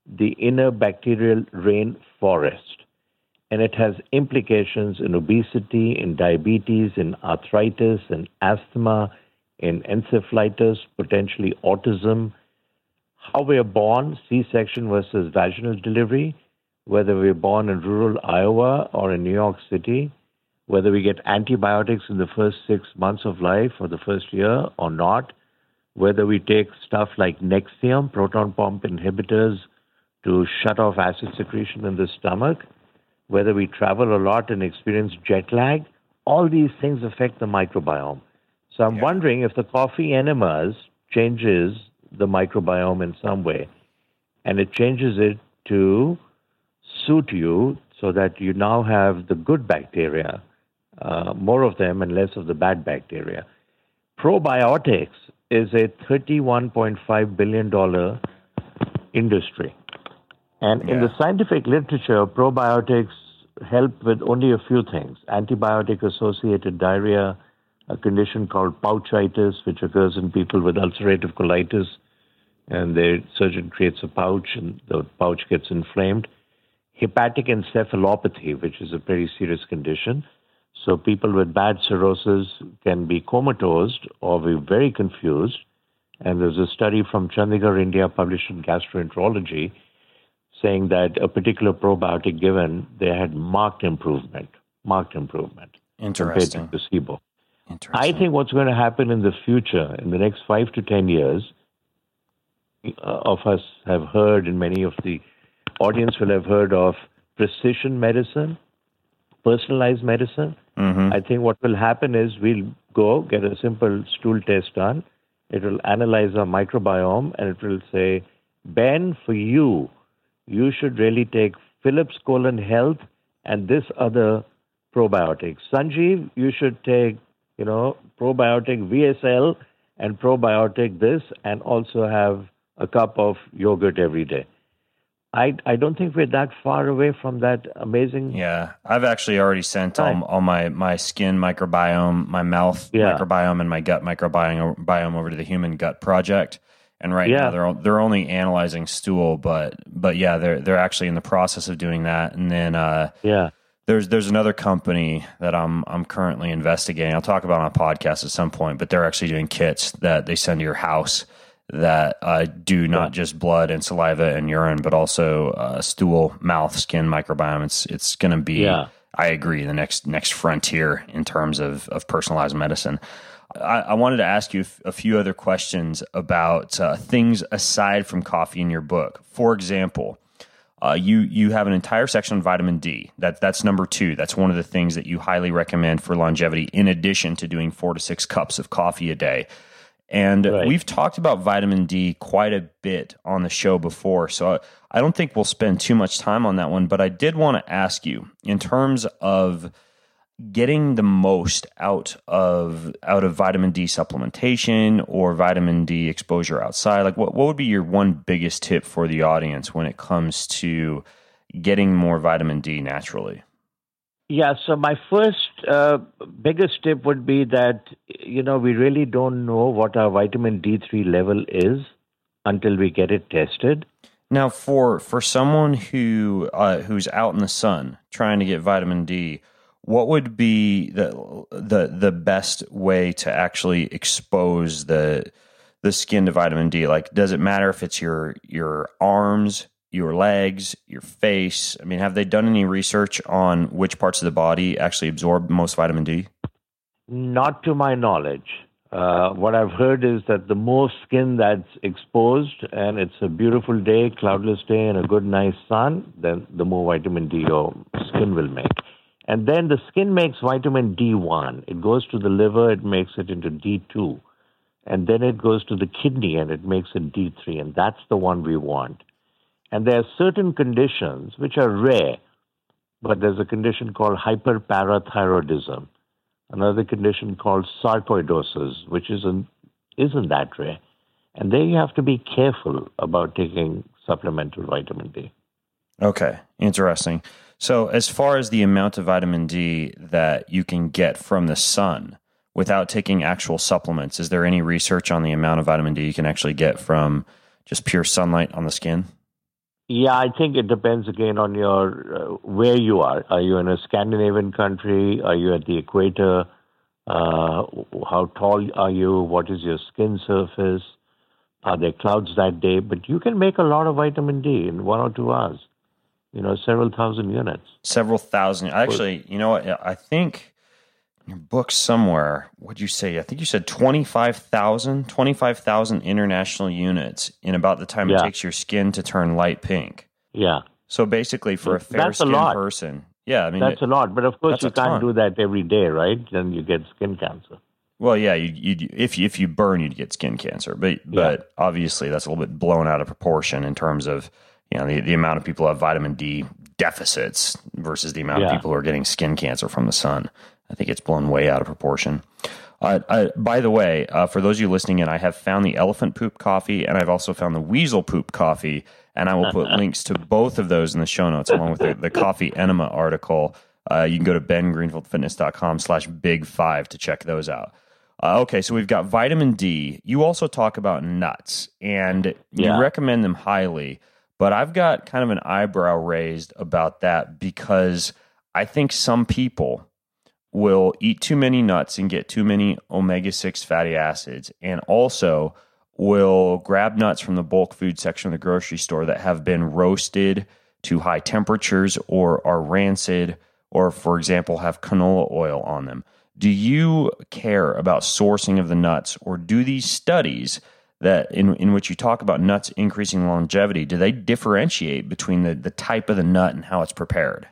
the inner bacterial rainforest. And it has implications in obesity, in diabetes, in arthritis, in asthma, in encephalitis, potentially autism. How we are born, C-section versus vaginal delivery, whether we're born in rural Iowa or in New York City, whether we get antibiotics in the first six months of life or the first year or not, whether we take stuff like Nexium, proton pump inhibitors, to shut off acid secretion in the stomach, whether we travel a lot and experience jet lag, all these things affect the microbiome. So I'm yeah. wondering if the coffee enemas changes the microbiome in some way, and it changes it to suit you so that you now have the good bacteria, uh, more of them and less of the bad bacteria. Probiotics is a thirty-one point five billion dollars industry. And yeah. in the scientific literature, probiotics help with only a few things. Antibiotic-associated diarrhea, a condition called pouchitis, which occurs in people with ulcerative colitis, and the surgeon creates a pouch, and the pouch gets inflamed. Hepatic encephalopathy, which is a very serious condition. So people with bad cirrhosis can be comatose or be very confused. And there's a study from Chandigarh, India, published in Gastroenterology, saying that a particular probiotic given, they had marked improvement, marked improvement Interesting. compared to placebo. Interesting. I think what's going to happen in the future, in the next five to ten years, uh, of us have heard, and many of the audience will have heard of precision medicine, personalized medicine. Mm-hmm. I think what will happen is we'll go get a simple stool test done. It will analyze our microbiome, and it will say, Ben, for you, you should really take Philips Colon Health and this other probiotic. Sanjeev, you should take, you know, probiotic V S L and probiotic this, and also have a cup of yogurt every day. I, I don't think we're that far away from that amazing... Yeah, I've actually already sent all, all my, my skin microbiome, my mouth yeah. microbiome, and my gut microbiome biome over to the Human Gut Project. And right yeah. now they're they're only analyzing stool, but but yeah, they're they're actually in the process of doing that. And then uh, yeah, there's there's another company that I'm I'm currently investigating. I'll talk about on a podcast at some point, but they're actually doing kits that they send to your house that uh, do not yeah. just blood and saliva and urine, but also uh, stool, mouth, skin microbiome. It's it's going to be, yeah. I agree, the next next frontier in terms of of personalized medicine. I, I wanted to ask you a few other questions about uh, things aside from coffee in your book. For example, uh, you you have an entire section on vitamin D. That that's number two. That's one of the things that you highly recommend for longevity, in addition to doing four to six cups of coffee a day. And right. we've talked about vitamin D quite a bit on the show before, so I don't think we'll spend too much time on that one. But I did want to ask you, in terms of getting the most out of out of vitamin D supplementation or vitamin D exposure outside, like what, what would be your one biggest tip for the audience when it comes to getting more vitamin D naturally? Yeah, so my first uh, biggest tip would be that, you know, we really don't know what our vitamin D three level is until we get it tested. Now, for for someone who uh, who's out in the sun trying to get vitamin D, what would be the the the best way to actually expose the the skin to vitamin D? Like, does it matter if it's your your arms, your legs, your face? I mean, have they done any research on which parts of the body actually absorb most vitamin D? Not to my knowledge. Uh, what I've heard is that the more skin that's exposed, and it's a beautiful day, cloudless day, and a good, nice sun, then the more vitamin D your skin will make. And then the skin makes vitamin D one. It goes to the liver, it makes it into D two. And then it goes to the kidney, and it makes it D three. And that's the one we want. And there are certain conditions which are rare, but there's a condition called hyperparathyroidism, another condition called sarcoidosis, which isn't, isn't that rare. And there you have to be careful about taking supplemental vitamin D. Okay, interesting. So as far as the amount of vitamin D that you can get from the sun without taking actual supplements, is there any research on the amount of vitamin D you can actually get from just pure sunlight on the skin? Yeah, I think it depends again on your uh, where you are. Are you in a Scandinavian country? Are you at the equator? Uh, how tall are you? What is your skin surface? Are there clouds that day? But you can make a lot of vitamin D in one or two hours. You know, several thousand units. Several thousand. Actually, you know what? I think in your book somewhere, what'd you say? I think you said twenty-five thousand, twenty-five thousand international units in about the time yeah. it takes your skin to turn light pink. Yeah. So basically for a fair-skinned person, yeah, I mean... That's it, a lot. But of course, you can't ton. do that every day, right? Then you get skin cancer. Well, yeah, you, you, if you, if you burn, you'd get skin cancer. But but yeah. obviously, that's a little bit blown out of proportion in terms of you know the, the amount of people who have vitamin D deficits versus the amount yeah. of people who are getting skin cancer from the sun. I think it's blown way out of proportion. Uh, I, by the way, uh, for those of you listening in, I have found the elephant poop coffee, and I've also found the weasel poop coffee, and I will put links to both of those in the show notes, along with the, the coffee enema article. Uh, you can go to ben greenfield fitness dot com slash big five to check those out. Uh, okay, so we've got vitamin D. You also talk about nuts, and you yeah. recommend them highly, but I've got kind of an eyebrow raised about that because I think some people will eat too many nuts and get too many omega six fatty acids, and also will grab nuts from the bulk food section of the grocery store that have been roasted to high temperatures or are rancid or, for example, have canola oil on them. Do you care about sourcing of the nuts, or do these studies that in, in which you talk about nuts increasing longevity, do they differentiate between the, the type of the nut and how it's prepared?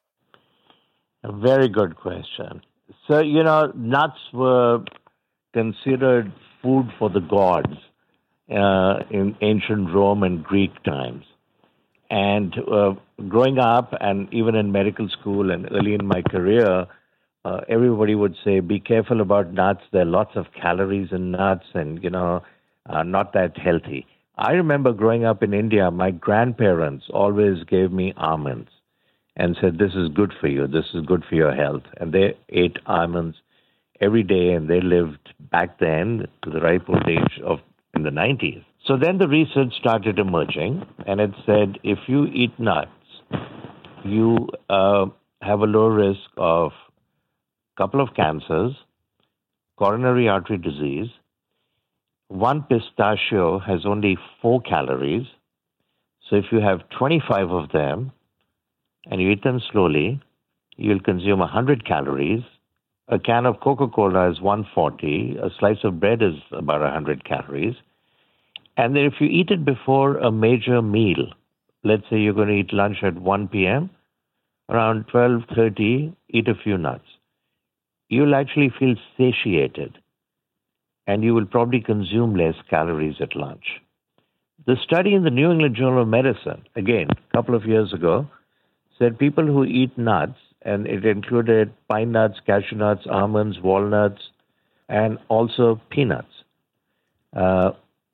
A very good question. So, you know, nuts were considered food for the gods uh, in ancient Rome and Greek times. And uh, growing up, and even in medical school and early in my career, uh, everybody would say, be careful about nuts. There are lots of calories in nuts and, you know, uh, not that healthy. I remember growing up in India, my grandparents always gave me almonds and said, this is good for you, this is good for your health. And they ate almonds every day, and they lived back then to the ripe old age of in the nineties. So then the research started emerging, and it said if you eat nuts, you uh, have a low risk of a couple of cancers, coronary artery disease. One pistachio has only four calories. So if you have twenty-five of them, and you eat them slowly, you'll consume one hundred calories. A can of Coca-Cola is one hundred forty. A slice of bread is about one hundred calories. And then if you eat it before a major meal, let's say you're going to eat lunch at one p.m., around twelve thirty, eat a few nuts. You'll actually feel satiated, and you will probably consume less calories at lunch. The study in the New England Journal of Medicine, again, a couple of years ago, said people who eat nuts, and it included pine nuts, cashew nuts, almonds, walnuts, and also peanuts. Uh,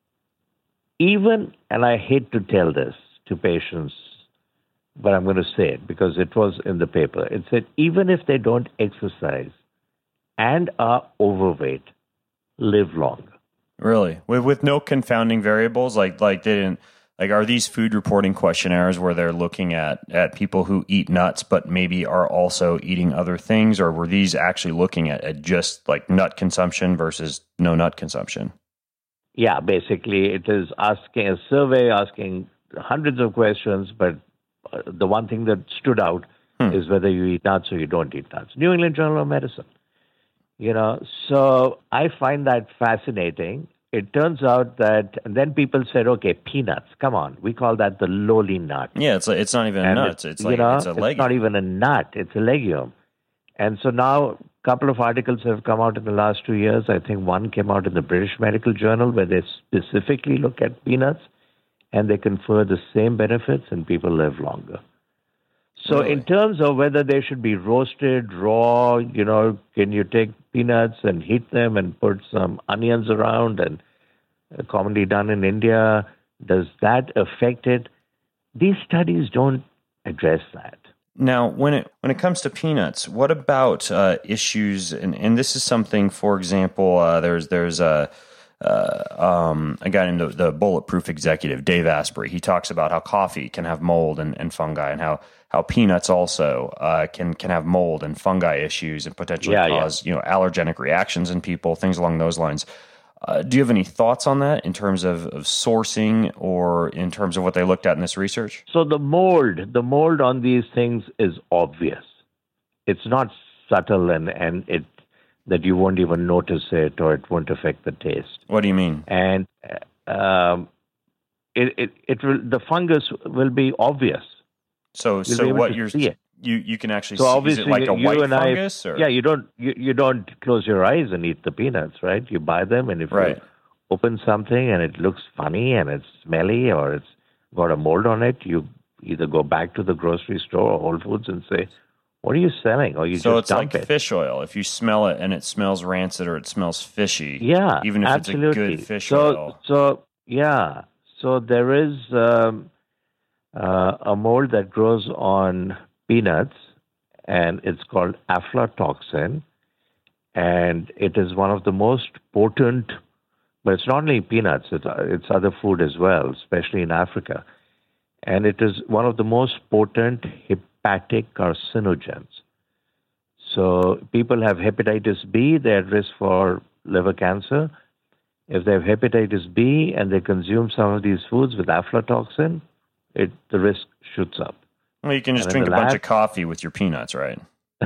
even, and I hate to tell this to patients, but I'm going to say it because it was in the paper. It said even if they don't exercise and are overweight, live longer. Really? With with no confounding variables? Like like they didn't like are these food reporting questionnaires where they're looking at, at people who eat nuts but maybe are also eating other things, or were these actually looking at, at just like nut consumption versus no nut consumption? Yeah, basically it is asking a survey, asking hundreds of questions, but the one thing that stood out hmm. is whether you eat nuts or you don't eat nuts. New England Journal of Medicine. You know, so I find that fascinating. It turns out that, and then people said, okay, peanuts, come on. We call that the lowly nut. Yeah, it's like, it's not even a nut. It's, it's like, know, it's a legume. It's not even a nut. It's a legume. And so now a couple of articles have come out in the last two years. I think one came out in the British Medical Journal where they specifically look at peanuts and they confer the same benefits and people live longer. So really? In terms of whether they should be roasted, raw, you know, can you take peanuts and heat them and put some onions around, and uh, commonly done in India, does that affect it? These studies don't address that. Now, when it when it comes to peanuts, what about uh, issues? And, and this is something, for example, uh, there's there's a uh, um, a guy named the, the Bulletproof executive, Dave Asprey. He talks about how coffee can have mold and, and fungi, and how how peanuts also uh, can can have mold and fungi issues and potentially Yeah, cause you know allergenic reactions in people, things along those lines. Uh, do you have any thoughts on that in terms of, of sourcing or in terms of what they looked at in this research? So the mold, the mold on these things is obvious. It's not subtle and, and it that you won't even notice it or it won't affect the taste. What do you mean? And um, it, it, it will, the fungus will be obvious. So, You'll so what you're see it. you you can actually So see, is obviously, it like a you white and I, fungus? Or? yeah, you don't you, you don't close your eyes and eat the peanuts, right? You buy them, and if Right. you open something and it looks funny and it's smelly or it's got a mold on it, you either go back to the grocery store or Whole Foods and say, "What are you selling?" Or you So just it's dump like it. fish oil. If you smell it and it smells rancid or it smells fishy, Yeah, even if absolutely. it's a good fish so, oil. So yeah, so there is um, uh, a mold that grows on peanuts, and it's called aflatoxin, and it is one of the most potent. But it's not only peanuts; it's, it's other food as well, especially in Africa, and it is one of the most potent hepatic carcinogens. So people have hepatitis B, they're at risk for liver cancer. If they have hepatitis B and they consume some of these foods with aflatoxin, it the risk shoots up. Well, you can just And drink in a the bunch lab- of coffee with your peanuts, right?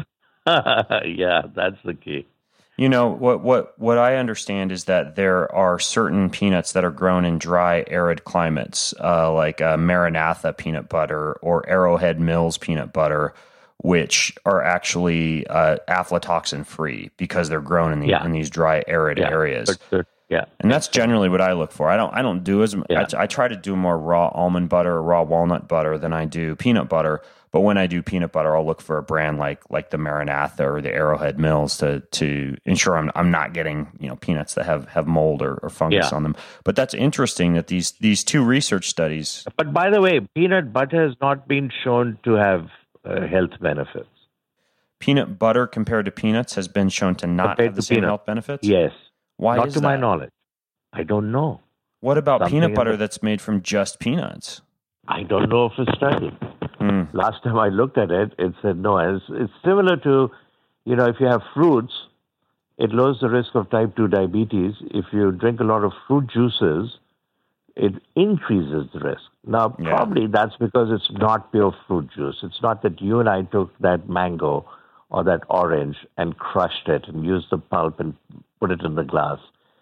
Yeah, that's the key. You know, what, what, what I understand is that there are certain peanuts that are grown in dry, arid climates, uh, like uh, Maranatha peanut butter or Arrowhead Mills peanut butter, which are actually uh, aflatoxin free because they're grown in, the, Yeah. in these dry, arid Yeah. areas. But, but, yeah. And that's generally what I look for. I don't. I don't do as. Yeah. I, I try to do more raw almond butter or raw walnut butter than I do peanut butter. But when I do peanut butter, I'll look for a brand like like the Maranatha or the Arrowhead Mills to to ensure I'm I'm not getting you know peanuts that have, have mold or, or fungus Yeah. on them. But that's interesting that these these two research studies. But by the way, peanut butter has not been shown to have uh, health benefits. Peanut butter compared to peanuts has been shown to not Compared have the to same peanut. health benefits. Yes. Why Not is to my that? knowledge. I don't know. What about Something peanut in butter the- that's made from just peanuts? I don't know if it's studied. Hmm. Last time I looked at it, it said no. It's, it's similar to, you know, if you have fruits, it lowers the risk of type two diabetes. If you drink a lot of fruit juices, it increases the risk. Now, Yeah. probably that's because it's not pure fruit juice. It's not that you and I took that mango or that orange and crushed it and used the pulp and put it in the glass.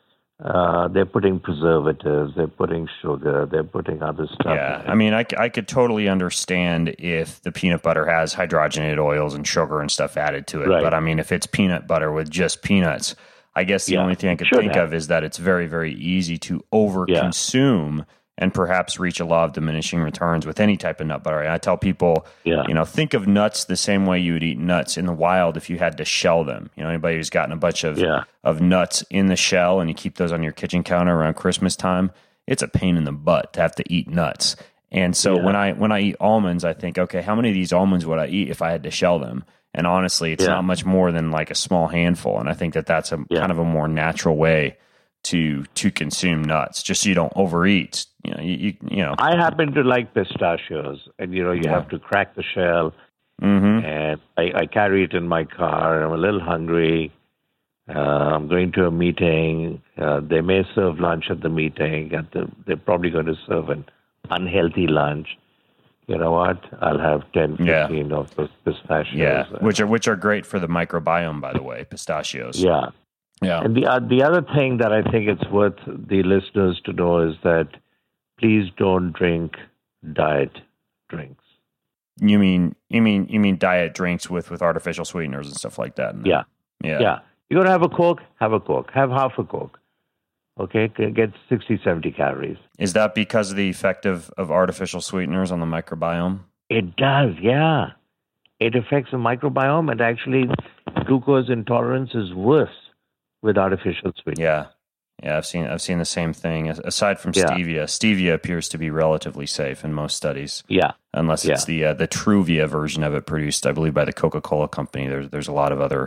Uh, they're putting preservatives, they're putting sugar, they're putting other stuff. Yeah, in it. I mean, I, c- I could totally understand if the peanut butter has hydrogenated oils and sugar and stuff added to it. Right. But I mean, if it's peanut butter with just peanuts, I guess the Yeah, only thing I could should think have. of is that it's very, very easy to overconsume and perhaps reach a law of diminishing returns with any type of nut butter. And I tell people, Yeah. you know, think of nuts the same way you would eat nuts in the wild if you had to shell them. You know, anybody who's gotten a bunch of Yeah. of nuts in the shell and you keep those on your kitchen counter around Christmas time, it's a pain in the butt to have to eat nuts. And so Yeah. when I when I eat almonds, I think, okay, how many of these almonds would I eat if I had to shell them? And honestly, it's Yeah. not much more than like a small handful. And I think that that's a Yeah. kind of a more natural way to to consume nuts, just so you don't overeat. You know, you you, you know. I happen to like pistachios, and you know, you Yeah. have to crack the shell, hmm and I, I carry it in my car. I'm a little hungry. Uh, I'm going to a meeting. Uh, they may serve lunch at the meeting. At the, they're probably going to serve an unhealthy lunch. You know what? I'll have ten, Yeah. fifteen of those pistachios. Yeah, Uh, which are which are great for the microbiome, by the way, pistachios. yeah. yeah. And the uh, the other thing that I think it's worth the listeners to know is that please don't drink diet drinks. You mean you mean you mean diet drinks with, with artificial sweeteners and stuff like that? Yeah. yeah, Yeah. You're going to have a Coke? Have a Coke. Have half a Coke. Okay? Get sixty, seventy calories. Is that because of the effect of, of artificial sweeteners on the microbiome? It does, yeah. It affects the microbiome, and actually, glucose intolerance is worse with artificial sweeteners. Yeah, yeah. I've seen I've seen the same thing. Aside from Yeah. stevia, stevia appears to be relatively safe in most studies, Yeah. unless it's Yeah. the uh, the Truvia version of it produced, I believe, by the Coca-Cola company. There's there's a lot of other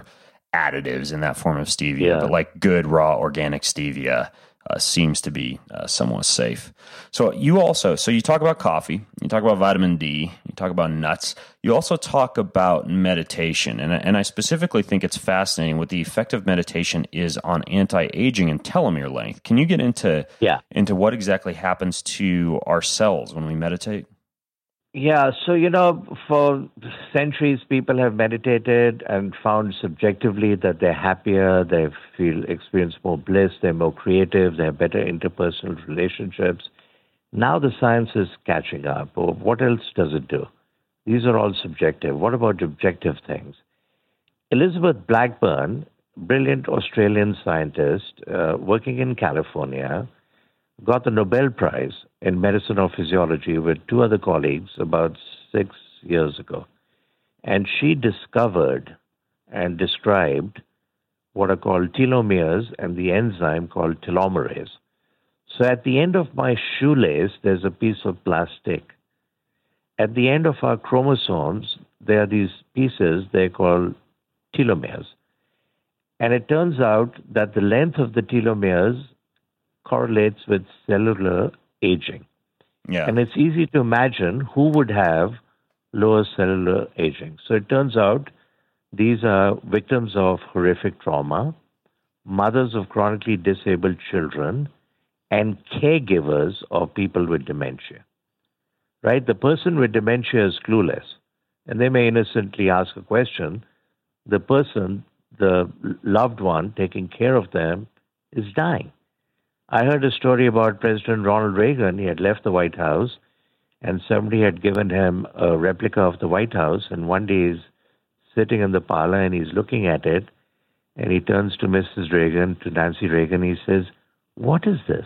additives in that form of stevia, Yeah. but like good raw organic stevia uh, seems to be uh, somewhat safe. So you also, so you talk about coffee, you talk about vitamin D, you talk about nuts, you also talk about meditation. And, and I specifically think it's fascinating what the effect of meditation is on anti-aging and telomere length. Can you get into, Yeah. into what exactly happens to our cells when we meditate? Yeah, so, you know, for centuries, people have meditated and found subjectively that they're happier, they feel, experience more bliss, they're more creative, they have better interpersonal relationships. Now the science is catching up. Or what else does it do? These are all subjective. What about objective things? Elizabeth Blackburn, brilliant Australian scientist uh, working in California, got the Nobel Prize in medicine or physiology with two other colleagues about six years ago. And she discovered and described what are called telomeres and the enzyme called telomerase. So at the end of my shoelace, there's a piece of plastic. At the end of our chromosomes, there are these pieces, they're called telomeres. And it turns out that the length of the telomeres correlates with cellular aging. Yeah. And it's easy to imagine who would have lower cellular aging. So it turns out these are victims of horrific trauma, mothers of chronically disabled children, and caregivers of people with dementia. Right? The person with dementia is clueless, and they may innocently ask a question. The person, the loved one taking care of them, is dying. I heard a story about President Ronald Reagan. He had left the White House, and somebody had given him a replica of the White House, and one day he's sitting in the parlor, and he's looking at it, and he turns to Missus Reagan, to Nancy Reagan, he says, "What is this?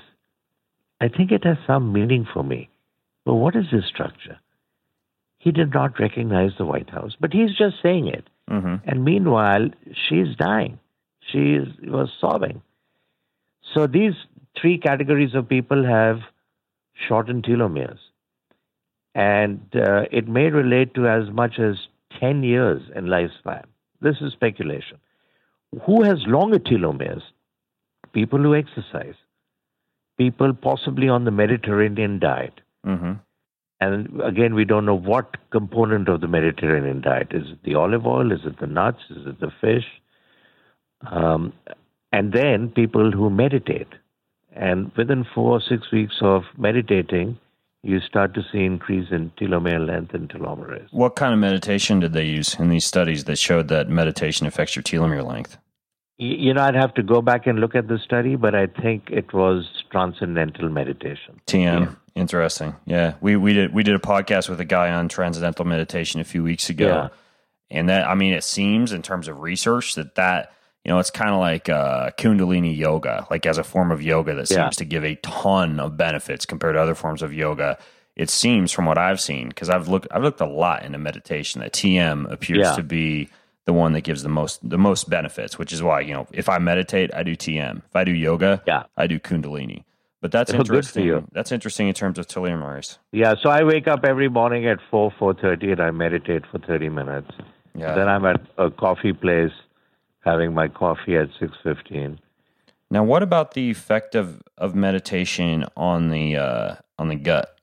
I think it has some meaning for me, but what is this structure?" He did not recognize the White House, but he's just saying it. Mm-hmm. And meanwhile, she's dying. She is, was sobbing. So these three categories of people have shortened telomeres. And uh, it may relate to as much as ten years in lifespan. This is speculation. Who has longer telomeres? People who exercise. People possibly on the Mediterranean diet. Mm-hmm. And again, we don't know what component of the Mediterranean diet. Is it the olive oil? Is it the nuts? Is it the fish? Um, and then people who meditate. And within four or six weeks of meditating, you start to see increase in telomere length and telomerase. What kind of meditation did they use in these studies that showed that meditation affects your telomere length? You know, I'd have to go back and look at the study, but I think it was transcendental meditation. T M, Yeah. Interesting. Yeah, we we did we did a podcast with a guy on transcendental meditation a few weeks ago, Yeah. and that I mean, it seems in terms of research that that you know it's kind of like uh, Kundalini yoga, like as a form of yoga that seems Yeah. to give a ton of benefits compared to other forms of yoga. It seems from what I've seen, because I've looked I've looked a lot into meditation, that T M appears Yeah. to be the one that gives the most the most benefits, which is why, you know, if I meditate, I do T M. If I do yoga, Yeah. I do Kundalini. But that's Oh, good for interesting. you. That's interesting in terms of telomeres. Yeah, so I wake up every morning at four, four thirty, and I meditate for thirty minutes. Yeah. Then I'm at a coffee place having my coffee at six fifteen. Now, what about the effect of, of meditation on the uh, on the gut?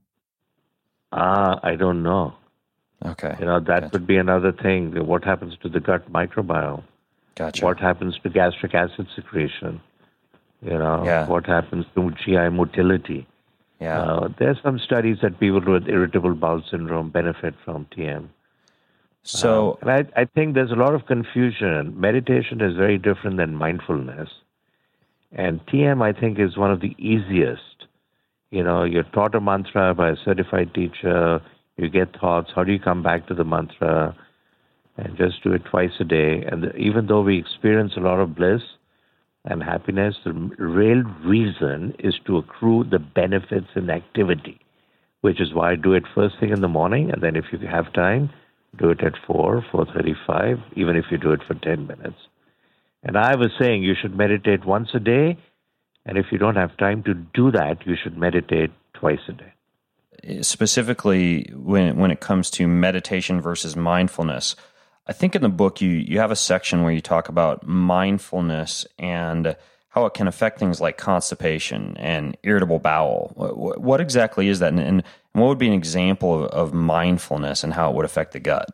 Ah, I don't know. Okay. You know, that Gotcha. would be another thing. What happens to the gut microbiome? Gotcha. What happens to gastric acid secretion? You know, Yeah. what happens to G I motility? Yeah. Uh, there's some studies that people with irritable bowel syndrome benefit from T M. so, And I, I think there's a lot of confusion. Meditation is very different than mindfulness. And T M, I think, is one of the easiest. You know, you're taught a mantra by a certified teacher. You get thoughts. How do you come back to the mantra? And just do it twice a day. And the, even though we experience a lot of bliss and happiness, the real reason is to accrue the benefits in activity, which is why I do it first thing in the morning. And then if you have time, do it at four, four thirty-five, even if you do it for ten minutes. And I was saying you should meditate once a day. And if you don't have time to do that, you should meditate twice a day. specifically when when it comes to meditation versus mindfulness, I think in the book you you have a section where you talk about mindfulness and how it can affect things like constipation and irritable bowel. What, what exactly is that, and, and what would be an example of, of mindfulness and how it would affect the gut?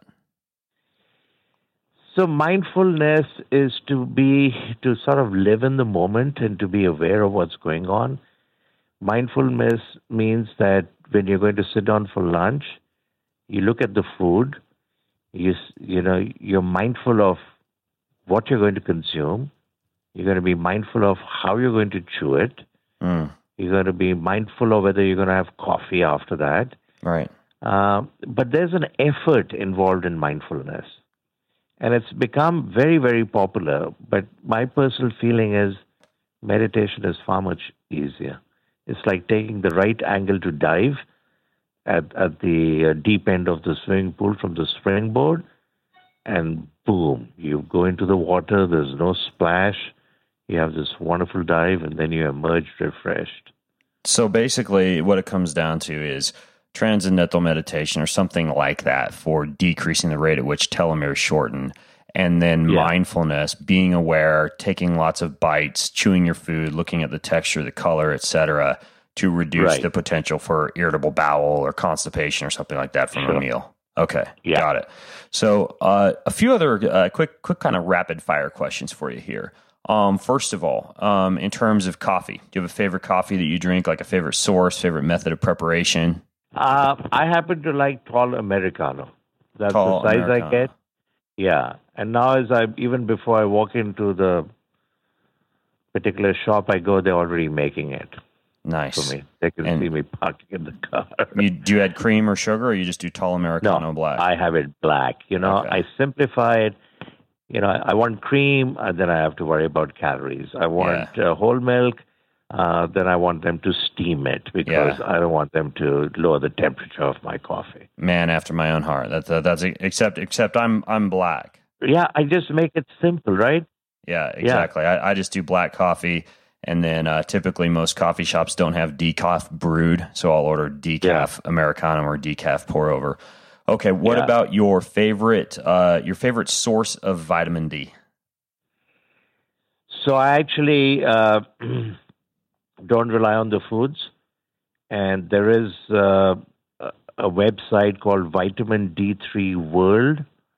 So mindfulness is to be, to sort of live in the moment and to be aware of what's going on. Mindfulness means that when you're going to sit down for lunch, you look at the food, you, you know, you're mindful of what you're going to consume. You're going to be mindful of how you're going to chew it. Mm. You're going to be mindful of whether you're going to have coffee after that. Right. Um, but there's an effort involved in mindfulness. And it's become very, very popular. But my personal feeling is meditation is far much easier. It's like taking the right angle to dive at, at the uh, deep end of the swimming pool from the springboard. And boom, you go into the water. There's no splash. You have this wonderful dive, and then you emerge refreshed. So basically, what it comes down to is transcendental meditation or something like that for decreasing the rate at which telomeres shorten. And then yeah. mindfulness, being aware, taking lots of bites, chewing your food, looking at the texture, the color, et cetera, to reduce right. the potential for irritable bowel or constipation or something like that from sure. a meal. Okay, yeah. got it. So uh, a few other uh, quick, quick kind of rapid fire questions for you here. Um, first of all, um, in terms of coffee, do you have a favorite coffee that you drink, like a favorite source, favorite method of preparation? Uh, I happen to like tall Americano. That's tall the size Americano. I get. Yeah. And now as I, even before I walk into the particular shop I go, they're already making it. Nice. For me. They can and see me parking in the car. you, do you add cream or sugar, or you just do tall Americano no, black? I have it black. You know, okay. I simplify it. You know, I want cream, and then I have to worry about calories. I want yeah. uh, whole milk, uh, then I want them to steam it because yeah. I don't want them to lower the temperature of my coffee. Man after my own heart. That's uh, that's except except I'm I'm black. Yeah, I just make it simple, right? Yeah, exactly. Yeah. I, I just do black coffee, and then uh, typically most coffee shops don't have decaf brewed, so I'll order decaf yeah. Americano or decaf pour over. Okay, what yeah. about your favorite uh, your favorite source of vitamin D? So I actually uh, don't rely on the foods, and there is uh, a website called Vitamin D three World,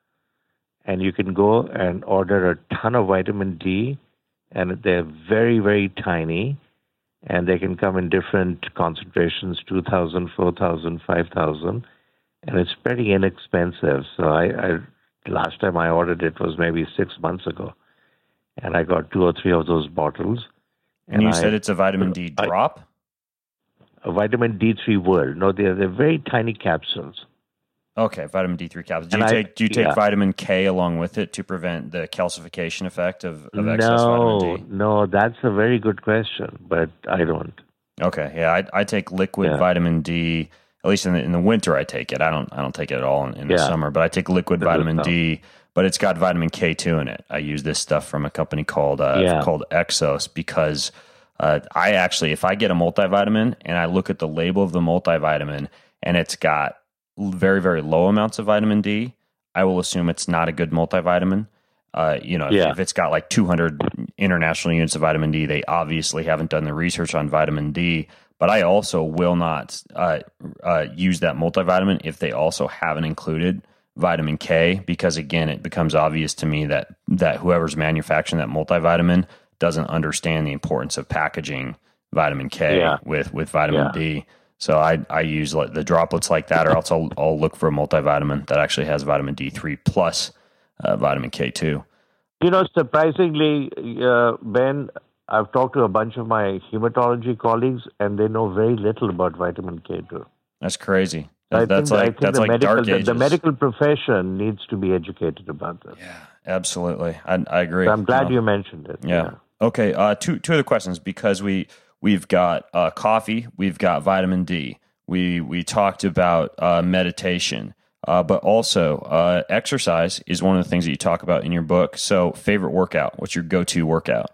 and you can go and order a ton of vitamin D, and they're very, very tiny, and they can come in different concentrations, two thousand, four thousand, five thousand. And it's pretty inexpensive. So I, I last time I ordered it was maybe six months ago, and I got two or three of those bottles. And, and you I, said it's a vitamin D drop? I, a vitamin D three World. No, they're they're very tiny capsules. Okay, vitamin D three capsules. Do you and take I, do you take yeah. vitamin K along with it to prevent the calcification effect of, of excess no, vitamin D? No, that's a very good question, but I don't. Okay, yeah, I I take liquid yeah. vitamin D. At least in the, in the winter, I take it. I don't I don't take it at all in, in yeah. the summer, but I take liquid it vitamin D. But it's got vitamin K two in it. I use this stuff from a company called uh, yeah. called Exos because uh, I actually, if I get a multivitamin and I look at the label of the multivitamin and it's got very very low amounts of vitamin D, I will assume it's not a good multivitamin. Uh, you know, yeah. if, if it's got like two hundred international units of vitamin D, they obviously haven't done the research on vitamin D. But I also will not uh, uh, use that multivitamin if they also haven't included vitamin K, because again, it becomes obvious to me that that whoever's manufacturing that multivitamin doesn't understand the importance of packaging vitamin K yeah. with, with vitamin yeah. D. So I I use like the droplets like that, or else I'll, I'll look for a multivitamin that actually has vitamin D three plus uh, vitamin K two. You know, surprisingly, uh, Ben, I've talked to a bunch of my hematology colleagues, and they know very little about vitamin K two. That's crazy. That, that's think, like that's like medical, dark ages. The, the medical profession needs to be educated about this. Yeah, absolutely. I, I agree. So I'm glad no. you mentioned it. Yeah. yeah. Okay. Uh, two two other questions, because we we've got uh, coffee, we've got vitamin D. We we talked about uh, meditation. Uh, but also, uh, exercise is one of the things that you talk about in your book. So, favorite workout? What's your go-to workout?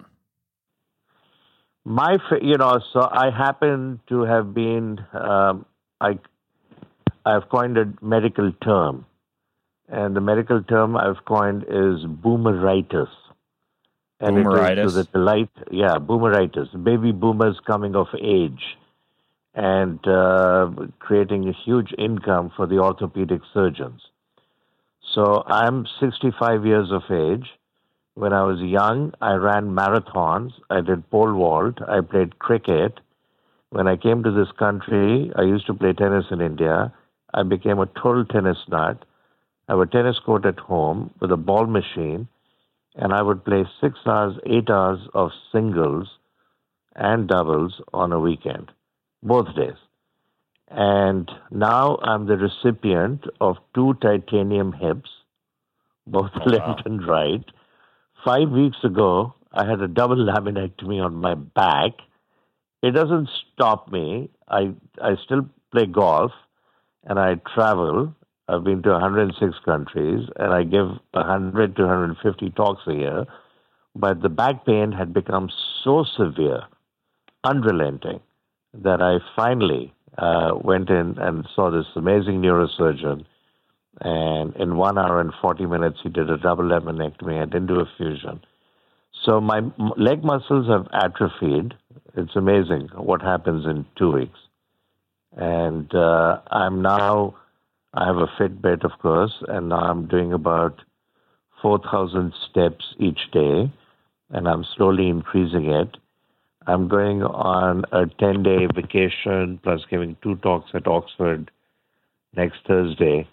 My, you know, so I happen to have been, um, I, I've coined a medical term, and the medical term I've coined is boomeritis. And Boomeritis? it is to the delight, yeah, boomeritis, baby boomers coming of age and uh, creating a huge income for the orthopedic surgeons. So I'm sixty-five years of age. When I was young, I ran marathons. I did pole vault. I played cricket. When I came to this country, I used to play tennis in India. I became a total tennis nut. I have a tennis court at home with a ball machine, and I would play six hours, eight hours of singles and doubles on a weekend, both days. And now I'm the recipient of two titanium hips, both Oh, wow. left and right. Five weeks ago, I had a double laminectomy on my back. It doesn't stop me. I I still play golf, and I travel. I've been to one hundred six countries, and I give one hundred to one hundred fifty talks a year. But the back pain had become so severe, unrelenting, that I finally uh, went in and saw this amazing neurosurgeon. And in one hour and forty minutes, he did a double laminectomy. I didn't do a fusion. So my m- leg muscles have atrophied. It's amazing what happens in two weeks. And uh, I'm now, I have a Fitbit, of course, and now I'm doing about four thousand steps each day, and I'm slowly increasing it. I'm going on a ten-day vacation, plus giving two talks at Oxford next Thursday.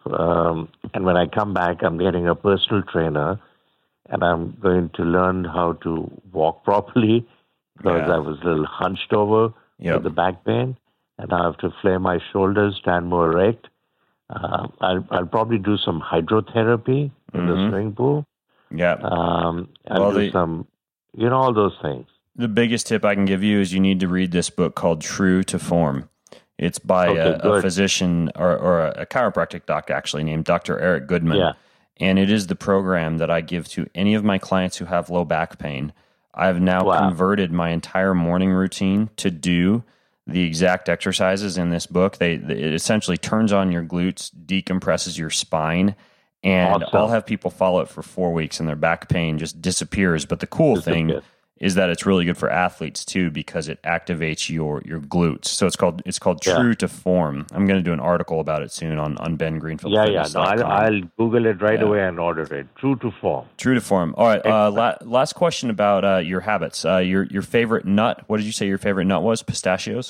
Um, and when I come back, I'm getting a personal trainer, and I'm going to learn how to walk properly because Yeah. I was a little hunched over Yep. with the back pain, and I have to flare my shoulders, stand more erect. Uh, I'll, I'll probably do some hydrotherapy in Mhm. the swimming pool. Yeah. Um, I'll Well, do the- some, you know, all those things. The biggest tip I can give you is you need to read this book called True to Form. It's by Okay, a, a good. physician or, or a chiropractic doc, actually, named Doctor Eric Goodman. Yeah. And it is the program that I give to any of my clients who have low back pain. I've now Wow. converted my entire morning routine to do the exact exercises in this book. They, it essentially turns on your glutes, decompresses your spine, and Awesome. I'll have people follow it for four weeks and their back pain just disappears. But the cool thing Disappears. is that it's really good for athletes too because it activates your your glutes. So it's called it's called Yeah. True to Form. I'm going to do an article about it soon on on Ben Greenfield. Yeah, yeah. No, I'll, I'll Google it right Yeah. away and order it. True to form. True to Form. All right. Uh, la- last question about uh, your habits. Uh, your your favorite nut. What did you say your favorite nut was? Pistachios.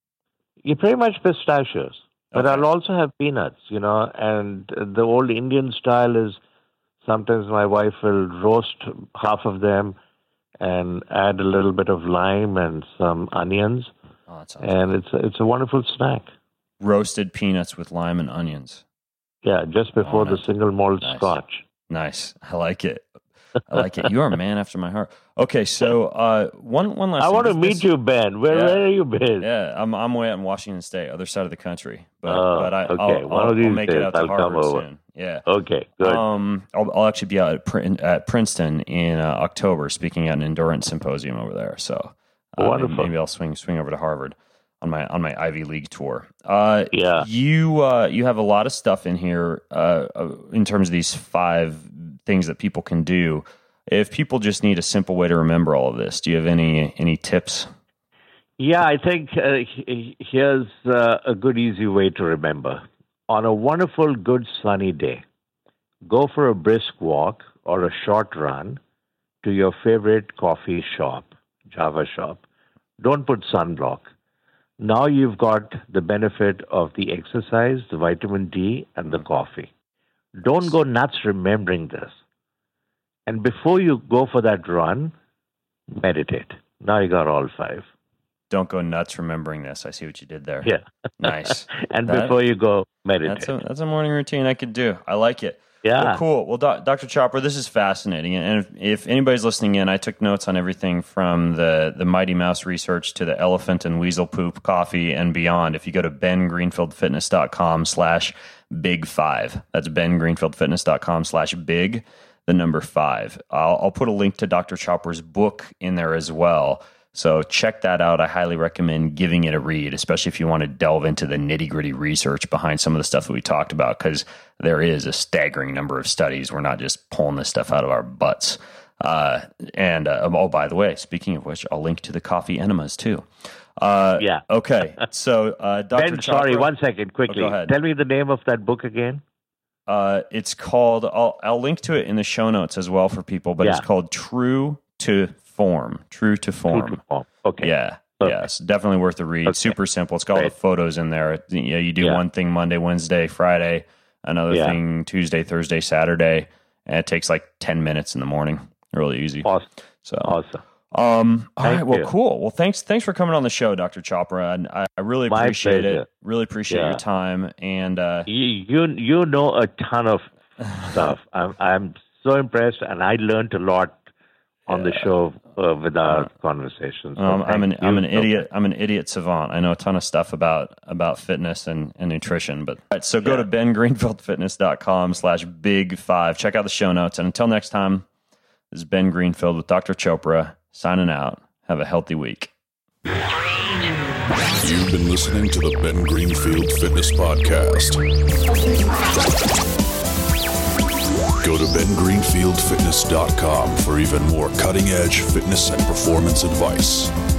You pretty much pistachios, but Okay. I'll also have peanuts, you know. And the old Indian style is sometimes my wife will roast half of them and add a little bit of lime and some onions, Oh, that sounds and it's a, it's a wonderful snack. roasted peanuts with lime and onions. Yeah, just before On the it. single malt Nice. scotch. Nice. I like it. I like it. You are a man after my heart. Okay, so uh, one one last. I thing. want to This- meet this- you, Ben. Where, Yeah. where are you, Ben? Yeah, I'm I'm way out in Washington State, other side of the country. But Oh, but I, okay. I'll, One I'll, of these I'll make it days out to I'll come Harvard over. soon. Yeah. Okay, good. Um, I'll, I'll actually be out at, Prin- at Princeton in uh, October, speaking at an endurance symposium over there. So uh, maybe, Wonderful. maybe I'll swing swing over to Harvard on my on my Ivy League tour. Uh, Yeah. you uh, you have a lot of stuff in here uh, uh, in terms of these five things that people can do. If people just need a simple way to remember all of this, do you have any any tips? Yeah, I think uh, he- here's uh, a good, easy way to remember. On a wonderful, good, sunny day, go for a brisk walk or a short run to your favorite coffee shop, Java shop. Don't put sunblock. Now you've got the benefit of the exercise, the vitamin D, and the coffee. Don't go nuts remembering this. And before you go for that run, meditate. Now you got all five. Don't go nuts remembering this. I see what you did there. Yeah. Nice. And That- before you go, meditate. That's a that's a morning routine I could do. I like it. Yeah. Well, cool. Well, doc, Doctor Chopra, this is fascinating. And if, if anybody's listening in, I took notes on everything from the the Mighty Mouse research to the elephant and weasel poop coffee and beyond. If you go to ben greenfield fitness dot com slash big five, that's ben greenfield fitness dot com slash big, the number five. I'll, I'll put a link to Doctor Chopra's book in there as well. So check that out. I highly recommend giving it a read, especially if you want to delve into the nitty gritty research behind some of the stuff that we talked about, because there is a staggering number of studies. We're not just pulling this stuff out of our butts. Uh, and, uh, oh, by the way, speaking of which, I'll link to the coffee enemas too. Uh, yeah. Okay. So, uh, Doctor Ben, Chopra, sorry, one second, quickly. Oh, go ahead. Tell me the name of that book again. Uh, it's called, I'll, I'll link to it in the show notes as well for people, but yeah. it's called True to Form. True to Form. True to Form. Okay. Yeah. Okay. Yes. Definitely worth a read. Okay. Super simple. It's got all the Great. photos in there. You know, you do Yeah. one thing Monday, Wednesday, Friday, another Yeah. thing Tuesday, Thursday, Saturday, and it takes like ten minutes in the morning. Really easy. Awesome. So, Awesome. um, all Thank right. Well, you. cool. Well, thanks. Thanks for coming on the show, Doctor Chopra. And I, I really My appreciate pleasure. it. Really appreciate Yeah. your time. And, uh, You, you you know a ton of stuff. I'm I'm so impressed, and I learned a lot on the show uh, with our conversations. So Um, I'm an thank I'm you an so idiot. much. I'm an idiot savant. I know a ton of stuff about about fitness and, and nutrition. But all right, so go Yeah. to ben greenfield fitness dot com slash big five. Check out the show notes. And until next time, this is Ben Greenfield with Doctor Chopra signing out. Have a healthy week. You've been listening to the Ben Greenfield Fitness Podcast. Go to ben greenfield fitness dot com for even more cutting-edge fitness and performance advice.